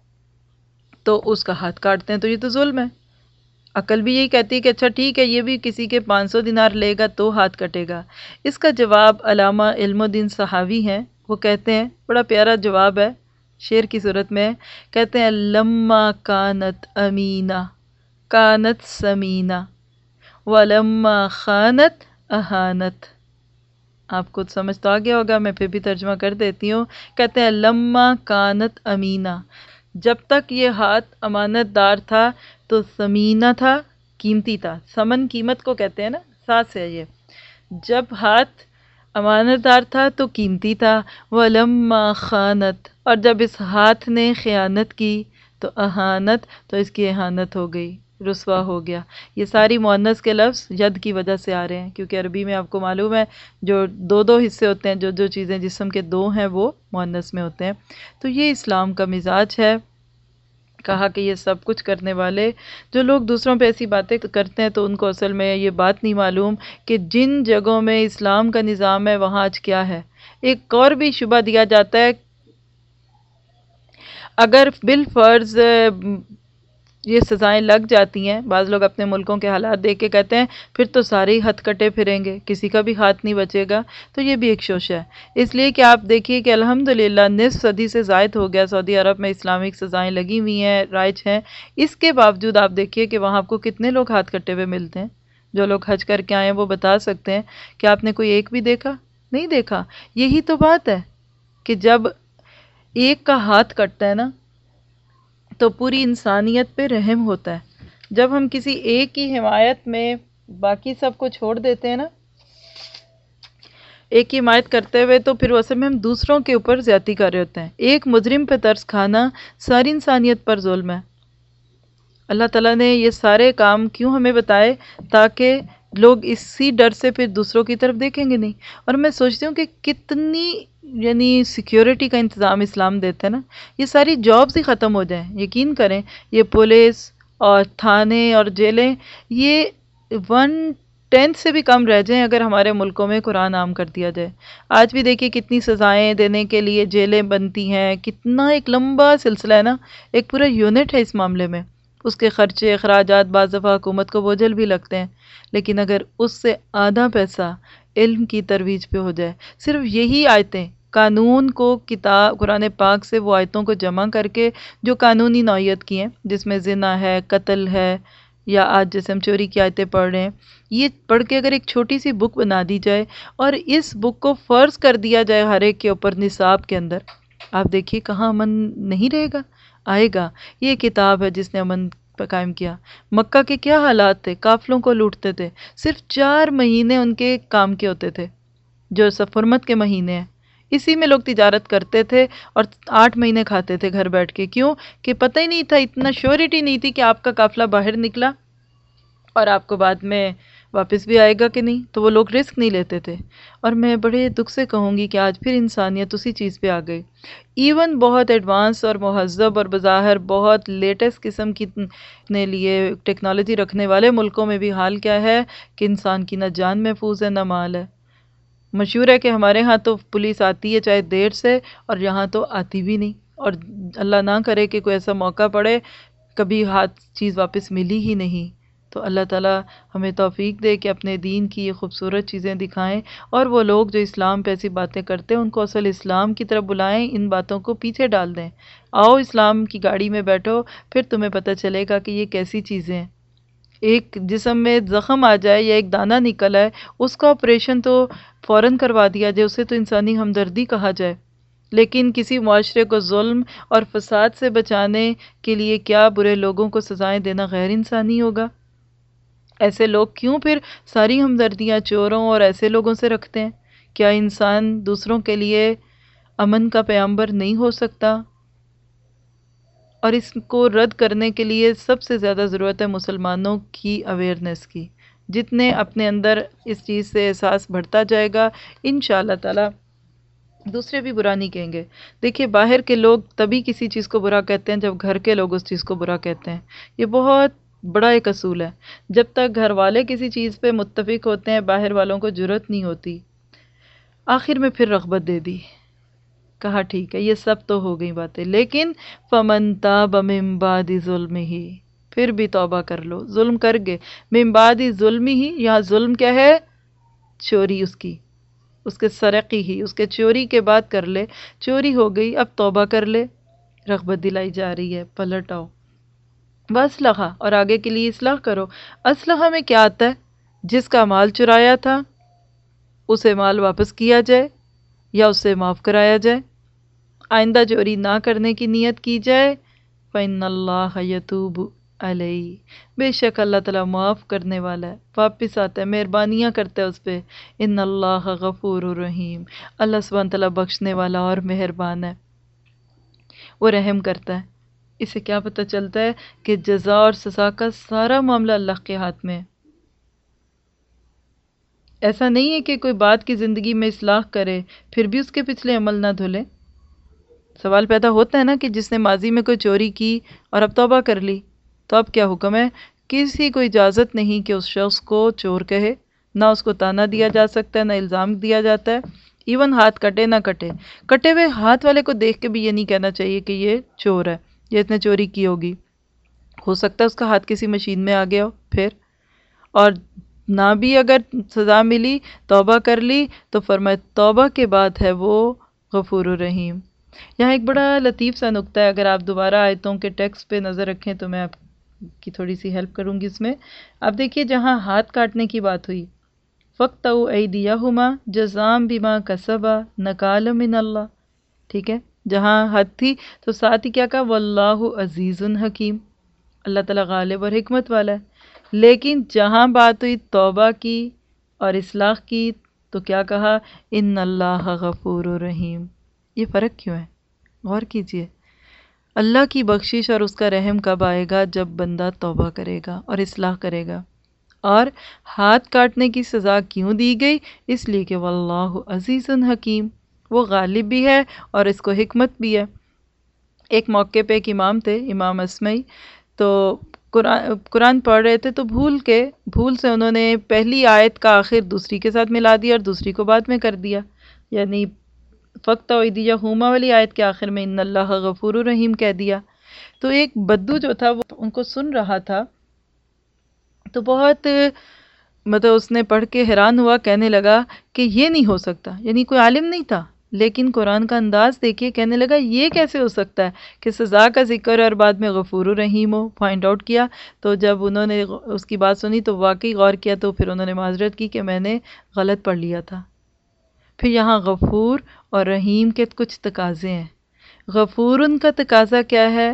تو اس کا ہاتھ کاٹتے ہیں، تو یہ تو ظلم ہے۔ عقل بھی یہی کہتی ہے کہ اچھا ٹھیک ہے، یہ بھی کسی کے پانچ سو دینار لے گا تو ہاتھ کٹے گا۔ اس کا جواب علامہ علم الدین صحاوی ہیں، وہ کہتے ہیں، بڑا پیارا جواب ہے، شعر کی صورت میں کہتے ہیں، لما کانت امینہ کانت سمینہ ولما خانت اہانت۔ آپ کو سمجھ تو آ گیا ہوگا، میں پھر بھی ترجمہ کر دیتی ہوں۔ کہتے ہیں لما کانت امینہ، جب تک یہ ہاتھ امانت دار تھا تو ثمینہ تھا، قیمتی تھا۔ ثمن قیمت کو کہتے ہیں نا، ساتھ ہے یہ۔ جب ہاتھ امانت دار تھا تو قیمتی تھا۔ وَلَمَّا خانت، اور جب اس ہاتھ نے خیانت کی تو اہانت، تو اس کی اہانت ہو گئی، رسوا ہو گیا۔ یہ ساری مؤنث کے لفظ ید کی وجہ سے آ رہے ہیں، کیونکہ عربی میں آپ کو معلوم ہے جو دو دو حصے ہوتے ہیں، جو جو چیزیں جسم کے دو ہیں وہ مؤنث میں ہوتے ہیں۔ تو یہ اسلام کا مزاج ہے۔ کہا کہ یہ سب کچھ کرنے والے جو لوگ دوسروں پہ ایسی باتیں کرتے ہیں تو ان کو اصل میں یہ بات نہیں معلوم کہ جن جگہوں میں اسلام کا نظام ہے وہاں آج کیا ہے۔ ایک اور بھی شبہ دیا جاتا ہے، اگر بالفرض یہ سزائیں لگ جاتی ہیں، بعض لوگ اپنے ملکوں کے حالات دیکھ کے کہتے ہیں پھر تو سارے ہی ہتھ کٹے پھریں گے، کسی کا بھی ہاتھ نہیں بچے گا، تو یہ بھی ایک شوشہ ہے۔ اس لیے کہ آپ دیکھیے کہ الحمدللہ نصف صدی سے زائد ہو گیا سعودی عرب میں اسلامک سزائیں لگی ہوئی ہیں، رائج ہیں، اس کے باوجود آپ دیکھیے کہ وہاں آپ کو کتنے لوگ ہاتھ کٹے ہوئے ملتے ہیں۔ جو لوگ حج کر کے آئے ہیں وہ بتا سکتے ہیں کہ آپ نے کوئی ایک بھی دیکھا؟ نہیں دیکھا۔ یہی تو بات ہے کہ جب ایک کا ہاتھ کٹتا ہے نا تو پوری انسانیت پہ رحم ہوتا ہے۔ جب ہم کسی ایک کی حمایت میں باقی سب کو چھوڑ دیتے ہیں نا، ایک کی حمایت کرتے ہوئے، تو پھر اصل میں ہم دوسروں کے اوپر زیادتی کر رہے ہوتے ہیں۔ ایک مجرم پہ ترس کھانا ساری انسانیت پر ظلم ہے۔ اللہ تعالیٰ نے یہ سارے کام کیوں ہمیں بتائے؟ تاکہ لوگ اسی ڈر سے پھر دوسروں کی طرف دیکھیں گے نہیں۔ اور میں سوچتی ہوں کہ کتنی یعنی سیکیورٹی کا انتظام اسلام دیتے ہیں نا، یہ ساری جابز ہی ختم ہو جائیں، یقین کریں، یہ پولیس اور تھانے اور جیلیں یہ ون ٹینتھ سے بھی کم رہ جائیں اگر ہمارے ملکوں میں قرآن عام کر دیا جائے۔ آج بھی دیکھیے کتنی سزائیں دینے کے لیے جیلیں بنتی ہیں، کتنا ایک لمبا سلسلہ ہے نا، ایک پورا یونٹ ہے اس معاملے میں، اس کے خرچے اخراجات بعض دفعہ حکومت کو بوجھل بھی لگتے ہیں۔ لیکن اگر اس سے آدھا پیسہ علم کی ترویج پہ ہو جائے، صرف یہی آیتیں، قانون کو کتاب قرآن پاک سے وہ آیتوں کو جمع کر کے جو قانونی نوعیت کی ہیں، جس میں زنا ہے، قتل ہے، یا آج جیسے ہم چوری کی آیتیں پڑھ رہے ہیں، یہ پڑھ کے اگر ایک چھوٹی سی بک بنا دی جائے اور اس بک کو فرض کر دیا جائے ہر ایک کے اوپر نصاب کے اندر، آپ دیکھیے کہاں امن نہیں رہے گا، آئے گا۔ یہ کتاب ہے جس نے امن قائم کیا۔ مکہ کے کیا حالات تھے، قافلوں کو لوٹتے تھے، صرف چار مہینے ان کے کام کے ہوتے تھے جو سفرمت کے مہینے ہیں، اسی میں لوگ تجارت کرتے تھے اور آٹھ مہینے کھاتے تھے گھر بیٹھ کے۔ کیوں کہ پتہ ہی نہیں تھا، اتنا شیورٹی نہیں تھی کہ آپ کا قافلہ باہر نکلا اور آپ کو بعد میں واپس بھی آئے گا کہ نہیں، تو وہ لوگ رسک نہیں لیتے تھے۔ اور میں بڑے دکھ سے کہوں گی کہ آج پھر انسانیت اسی چیز پہ آ گئی۔ ایون بہت ایڈوانس اور مہذب اور بظاہر بہت لیٹسٹ قسم کی نے لیے ٹیکنالوجی رکھنے والے ملکوں میں بھی حال کیا ہے کہ انسان کی نہ جان محفوظ ہے نہ مال ہے۔ مشہور ہے کہ ہمارے ہاں تو پولیس آتی ہے چاہے دیر سے، اور یہاں تو آتی بھی نہیں، اور اللہ نہ کرے کہ کوئی ایسا موقع پڑے کبھی ہاتھ چیز واپس ملی ہی نہیں۔ تو اللہ تعالیٰ ہمیں توفیق دے کہ اپنے دین کی یہ خوبصورت چیزیں دکھائیں، اور وہ لوگ جو اسلام پہ ایسی باتیں کرتے ہیں ان کو اصل اسلام کی طرف بلائیں، ان باتوں کو پیچھے ڈال دیں۔ آؤ اسلام کی گاڑی میں بیٹھو، پھر تمہیں پتہ چلے گا کہ یہ کیسی چیزیں ہیں۔ ایک جسم میں زخم آ جائے یا ایک دانہ نکل آئے، اس کا آپریشن تو فوراً کروا دیا جائے، اسے تو انسانی ہمدردی کہا جائے۔ لیکن کسی معاشرے کو ظلم اور فساد سے بچانے کے لیے کیا برے لوگوں کو سزائیں دینا غیر انسانی ہوگا؟ ایسے لوگ کیوں پھر ساری ہمدردیاں چوروں اور ایسے لوگوں سے رکھتے ہیں؟ کیا انسان دوسروں کے لیے امن کا پیغمبر نہیں ہو سکتا؟ اور اس کو رد کرنے کے لیے سب سے زیادہ ضرورت ہے مسلمانوں کی اویئرنیس کی۔ جتنے اپنے اندر اس چیز سے احساس بڑھتا جائے گا، انشاءاللہ تعالی دوسرے بھی برا نہیں کہیں گے۔ دیکھیے باہر کے لوگ تبھی کسی چیز کو برا کہتے ہیں جب گھر کے لوگ اس چیز کو برا کہتے ہیں۔ یہ بہت بڑا ایک اصول ہے۔ جب تک گھر والے کسی چیز پہ متفق ہوتے ہیں، باہر والوں کو جرأت نہیں ہوتی۔ آخر میں پھر رغبت دے دی، کہا ٹھیک ہے یہ سب تو ہو گئی باتیں، لیکن فَمَن تَابَ مِن بَعْدِ ظُلْمِهِ، پھر بھی توبہ کر لو، ظلم کر گئے، من بعد ظلمه، یہاں ظلم کیا ہے؟ چوری، اس کی اس کے سرقی ہی، اس کے چوری کے بعد کر لے، چوری ہو گئی اب توبہ کر لے، رغبت دلائی جا رہی ہے، پلٹ آؤ، وَأَصْلَحَ، اور آگے کے لیے اصلاح کرو۔ اصلحہ میں کیا آتا ہے؟ جس کا مال چرایا تھا اسے مال واپس کیا جائے یا اسے معاف کرایا جائے، آئندہ چوری نہ کرنے کی نیت کی جائے۔ فَإِنَّ اللَّهَ يَتُوبُ عَلَيْهِ، بے شک اللہ تعالیٰ معاف کرنے والا ہے، واپس آتا ہے، مہربانیاں کرتا ہے اس پہ۔ ان اللہ غفور الرحیم، اللہ سبحانہ تعالیٰ بخشنے والا اور مہربان ہے، وہ رحم کرتا ہے۔ اسے کیا پتہ چلتا ہے کہ جزا اور سزا کا سارا معاملہ اللہ کے ہاتھ میں ہے۔ ایسا نہیں ہے کہ کوئی بات کی زندگی میں اصلاح کرے پھر بھی اس کے پچھلے عمل نہ دھلے۔ سوال پیدا ہوتا ہے نا کہ جس نے ماضی میں کوئی چوری کی اور اب توبہ کر لی تو اب کیا حکم ہے؟ کسی کو اجازت نہیں کہ اس شخص کو چور کہے، نہ اس کو تانا دیا جا سکتا ہے، نہ الزام دیا جاتا ہے، ایون ہاتھ کٹے نہ کٹے، کٹے ہوئے ہاتھ والے کو دیکھ کے بھی یہ نہیں کہنا چاہیے کہ یہ چور ہے، یہ اس نے چوری کی ہوگی۔ ہو سکتا ہے اس کا ہاتھ کسی مشین میں آ گیا ہو پھر، اور نہ بھی اگر سزا ملی، توبہ کر لی تو فرمائے توبہ کے بعد ہے وہ غفور الرحیم۔ یہاں ایک بڑا لطیف سا نکتہ ہے، اگر آپ دوبارہ آیتوں کے ٹیکسٹ پہ نظر رکھیں تو میں آپ کی تھوڑی سی ہیلپ کروں گی اس میں۔ آپ دیکھیے جہاں ہاتھ کاٹنے کی بات ہوئی، فَقْطَعُوا أَيْدِيَهُمَا جَزَاءً بِمَا كَسَبَا نَكَالًا مِّنَ اللَّهِ، ٹھیک ہے، جہاں حد تھی تو ساتھ ہی کیا کہا، وَاللَّهُ عَزِيزٌ حَكِيمٌ، اللہ تعالیٰ غالب اور حکمت والا ہے۔ لیکن جہاں بات ہوئی توبہ کی اور اصلاح کی تو کیا کہا، ان اللہ غفور رحیم۔ یہ فرق کیوں ہے؟ غور کیجئے، اللہ کی بخشش اور اس کا رحم کب آئے گا؟ جب بندہ توبہ کرے گا اور اصلاح کرے گا۔ اور ہاتھ کاٹنے کی سزا کیوں دی گئی؟ اس لیے کہ واللہ عزیز حکیم، وہ غالب بھی ہے اور اس کو حکمت بھی ہے۔ ایک موقع پہ ایک امام تھے، امام اسمعی، تو قرآن قرآن پڑھ رہے تھے تو بھول کے بھول سے انہوں نے پہلی آیت کا آخر دوسری کے ساتھ ملا دیا اور دوسری کو بعد میں کر دیا، یعنی فقط ایدیا ہوما والی آیت کے آخر میں ان اللہ غفور الرحیم کہہ دیا۔ تو ایک بدو جو تھا وہ ان کو سن رہا تھا تو بہت مطلب اس نے پڑھ کے حیران ہوا، کہنے لگا کہ یہ نہیں ہو سکتا، یعنی کوئی عالم نہیں تھا لیکن قرآن کا انداز دیکھیے، کہنے لگا یہ کیسے ہو سکتا ہے کہ سزا کا ذکر اور بعد میں غفور الرحیم ہو۔ پوائنٹ آؤٹ کیا تو جب انہوں نے اس کی بات سنی تو واقعی غور کیا تو پھر انہوں نے معذرت کی کہ میں نے غلط پڑھ لیا تھا۔ پھر یہاں غفور اور رحیم کے کچھ تقاضے ہیں۔ غفور ان کا تقاضا کیا ہے؟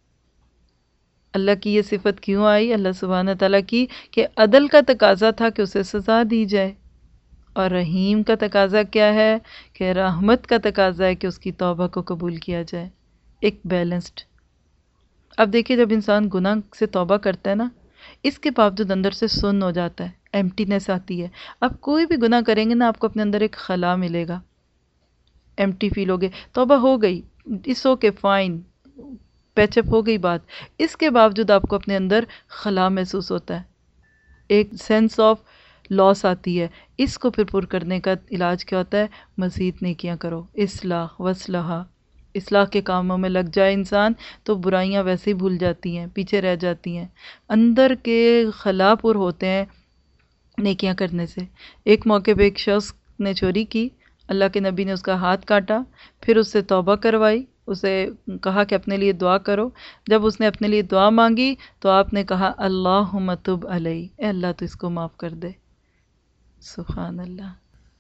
اللہ کی یہ صفت کیوں آئی اللہ سبحانہ تعالیٰ کی کہ عدل کا تقاضا تھا کہ اسے سزا دی جائے، اور رحیم کا تقاضا کیا ہے کہ رحمت کا تقاضا ہے کہ اس کی توبہ کو قبول کیا جائے، ایک بیلنسڈ۔ اب دیکھیے جب انسان گناہ سے توبہ کرتا ہے نا، اس کے باوجود اندر سے سن ہو جاتا ہے، ایمٹینس آتی ہے۔ اب کوئی بھی گناہ کریں گے نا آپ کو اپنے اندر ایک خلا ملے گا، ایمٹی فیل ہوگے، توبہ ہو گئی، اس اوکے فائن، پیچ اپ ہو گئی بات، اس کے باوجود آپ کو اپنے اندر خلا محسوس ہوتا ہے، ایک سینس آف لاس آتی ہے۔ اس کو پھر پر کرنے کا علاج کیا ہوتا ہے؟ مزید نیکیاں کرو، اصلاح وصلح، اصلاح کے کاموں میں لگ جائے انسان تو برائیاں ویسے ہی بھول جاتی ہیں، پیچھے رہ جاتی ہیں، اندر کے خلا پر ہوتے ہیں نیکیاں کرنے سے۔ ایک موقع پہ ایک شخص نے چوری کی، اللہ کے نبی نے اس کا ہاتھ کاٹا، پھر اس سے توبہ کروائی، اسے کہا کہ اپنے لیے دعا کرو۔ جب اس نے اپنے لیے دعا مانگی تو آپ نے کہا اللہم تب علیہ، اے اللہ تو اس کو معاف کر دے۔ سبحان اللہ۔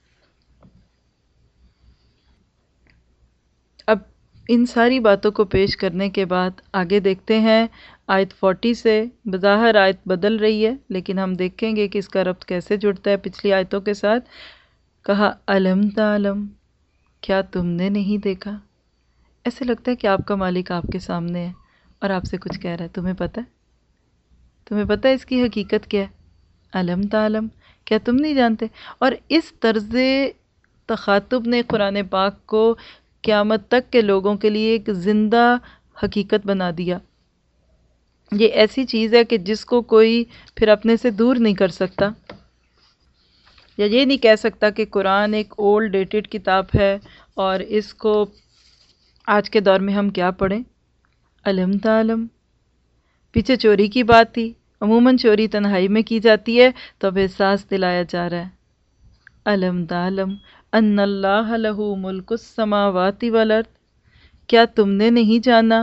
اب ان ساری باتوں کو پیش کرنے کے بعد آگے دیکھتے ہیں آیت فورٹی سے۔ بظاہر آیت بدل رہی ہے لیکن ہم دیکھیں گے کہ اس کا ربط کیسے جڑتا ہے پچھلی آیتوں کے ساتھ۔ کہا الم تعلم، کیا تم نے نہیں دیکھا؟ ایسے لگتا ہے کہ آپ کا مالک آپ کے سامنے ہے اور آپ سے کچھ کہہ رہا ہے، تمہیں پتہ ہے؟ تمہیں پتہ ہے اس کی حقیقت کیا ہے؟ الم تعلم، کیا تم نہیں جانتے؟ اور اس طرز تخاطب نے قرآن پاک کو قیامت تک کے لوگوں کے لیے ایک زندہ حقیقت بنا دیا۔ یہ ایسی چیز ہے کہ جس کو کوئی پھر اپنے سے دور نہیں کر سکتا، یا یہ نہیں کہہ سکتا کہ قرآن ایک اولڈ ڈیٹڈ کتاب ہے اور اس کو آج کے دور میں ہم کیا پڑھیں۔ الم تعلم، پیچھے چوری کی بات تھی، عموماً چوری تنہائی میں کی جاتی ہے تو اب احساس دلایا جا رہا ہے۔ الم تعلم ان اللہ لہ ملک السماوات والارض، کیا تم نے نہیں جانا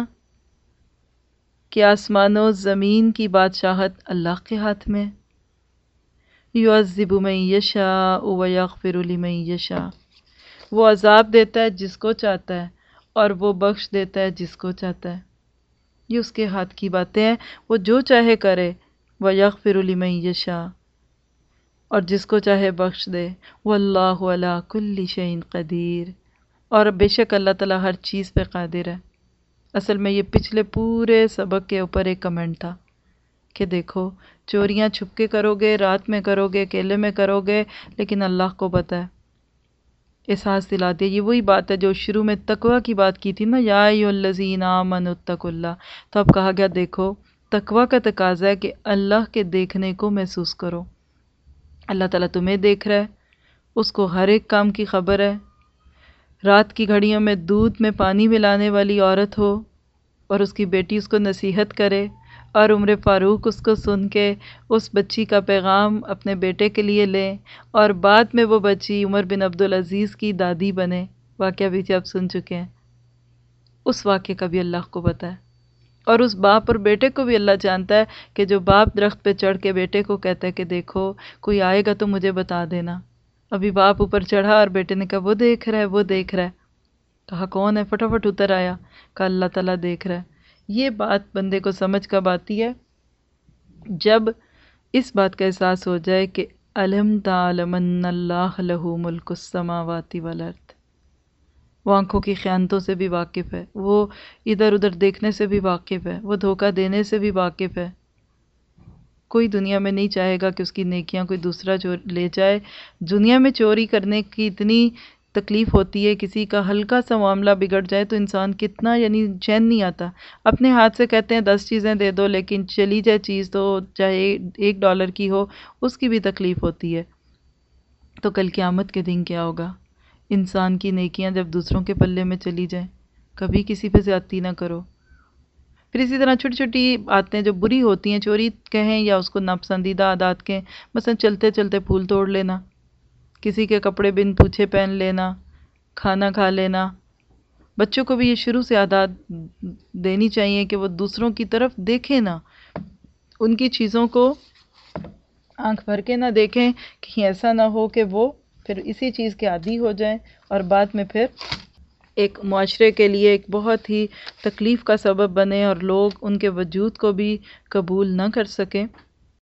کہ آسمان و زمین کی بادشاہت اللہ کے ہاتھ میں ہے؟ یعذب من یشاء ویغفر لمن یشاء، وہ عذاب دیتا ہے جس کو چاہتا ہے اور وہ بخش دیتا ہے جس کو چاہتا ہے۔ یہ اس کے ہاتھ کی باتیں ہیں، وہ جو چاہے کرے۔ ویغفر لمن یشاء، اور جس کو چاہے بخش دے۔ واللہ علی کل شیء قدیر، اور بے شک اللہ تعالیٰ ہر چیز پہ قادر ہے۔ اصل میں یہ پچھلے پورے سبق کے اوپر ایک کمنٹ تھا کہ دیکھو چوریاں چھپ کے کرو گے، رات میں کرو گے، اکیلے میں کرو گے، لیکن اللہ کو پتہ ہے۔ احساس دلا دیا، یہ وہی بات ہے جو شروع میں تقوی کی بات کی تھی نا، یا ایھا الذین آمنوا اتقوا اللہ۔ تو اب کہا گیا دیکھو تقوی کا تقاضا ہے کہ اللہ کے دیکھنے کو محسوس کرو۔ اللہ تعالیٰ تمہیں دیکھ رہا ہے، اس کو ہر ایک کام کی خبر ہے۔ رات کی گھڑیوں میں دودھ میں پانی ملانے والی عورت ہو اور اس کی بیٹی اس کو نصیحت کرے، اور عمر فاروق اس کو سن کے اس بچی کا پیغام اپنے بیٹے کے لیے لیں، اور بعد میں وہ بچی عمر بن عبدالعزیز کی دادی بنے، واقعہ بھی آپ سن چکے ہیں۔ اس واقعے کا بھی اللہ کو پتہ ہے، اور اس باپ اور بیٹے کو بھی اللہ جانتا ہے کہ جو باپ درخت پہ چڑھ کے بیٹے کو کہتا ہے کہ دیکھو کوئی آئے گا تو مجھے بتا دینا۔ ابھی باپ اوپر چڑھا اور بیٹے نے کہا وہ دیکھ رہا ہے وہ دیکھ رہا ہے، کہا کون ہے، فٹافٹ اتر آیا، کہا اللہ تعالیٰ دیکھ رہا ہے۔ یہ بات بندے کو سمجھ کب آتی ہے؟ جب اس بات کا احساس ہو جائے کہ الم تعلم ان اللہ لہ ملک السماوات والارض، وہ آنکھوں کی خیانتوں سے بھی واقف ہے، وہ ادھر ادھر دیکھنے سے بھی واقف ہے، وہ دھوکہ دینے سے بھی واقف ہے۔ کوئی دنیا میں نہیں چاہے گا کہ اس کی نیکیاں کوئی دوسرا چور لے جائے۔ دنیا میں چوری کرنے کی اتنی تکلیف ہوتی ہے، کسی کا ہلکا سا معاملہ بگڑ جائے تو انسان کتنا یعنی چین نہیں آتا۔ اپنے ہاتھ سے کہتے ہیں دس چیزیں دے دو، لیکن چلی جائے چیز تو چاہے ایک ڈالر کی ہو، اس کی بھی تکلیف ہوتی ہے۔ تو کل قیامت کے دن کیا ہوگا؟ انسان کی نیکیاں جب دوسروں کے پلے میں چلی جائیں، کبھی کسی پہ زیادتی نہ کرو۔ پھر اسی طرح چھوٹی چھوٹی باتیں جو بری ہوتی ہیں، چوری کہیں یا اس کو ناپسندیدہ عادات کہیں، مثلا چلتے چلتے پھول توڑ لینا، کسی کے کپڑے بن پوچھے پہن لینا، کھانا کھا لینا۔ بچوں کو بھی یہ شروع سے عادات دینی چاہیے کہ وہ دوسروں کی طرف دیکھیں نہ، ان کی چیزوں کو آنکھ بھر کے نہ دیکھیں، کہیں ایسا نہ ہو کہ وہ پھر اسی چیز کے عادی ہو جائیں اور بعد میں پھر ایک معاشرے کے لیے ایک بہت ہی تکلیف کا سبب بنے اور لوگ ان کے وجود کو بھی قبول نہ کر سکیں۔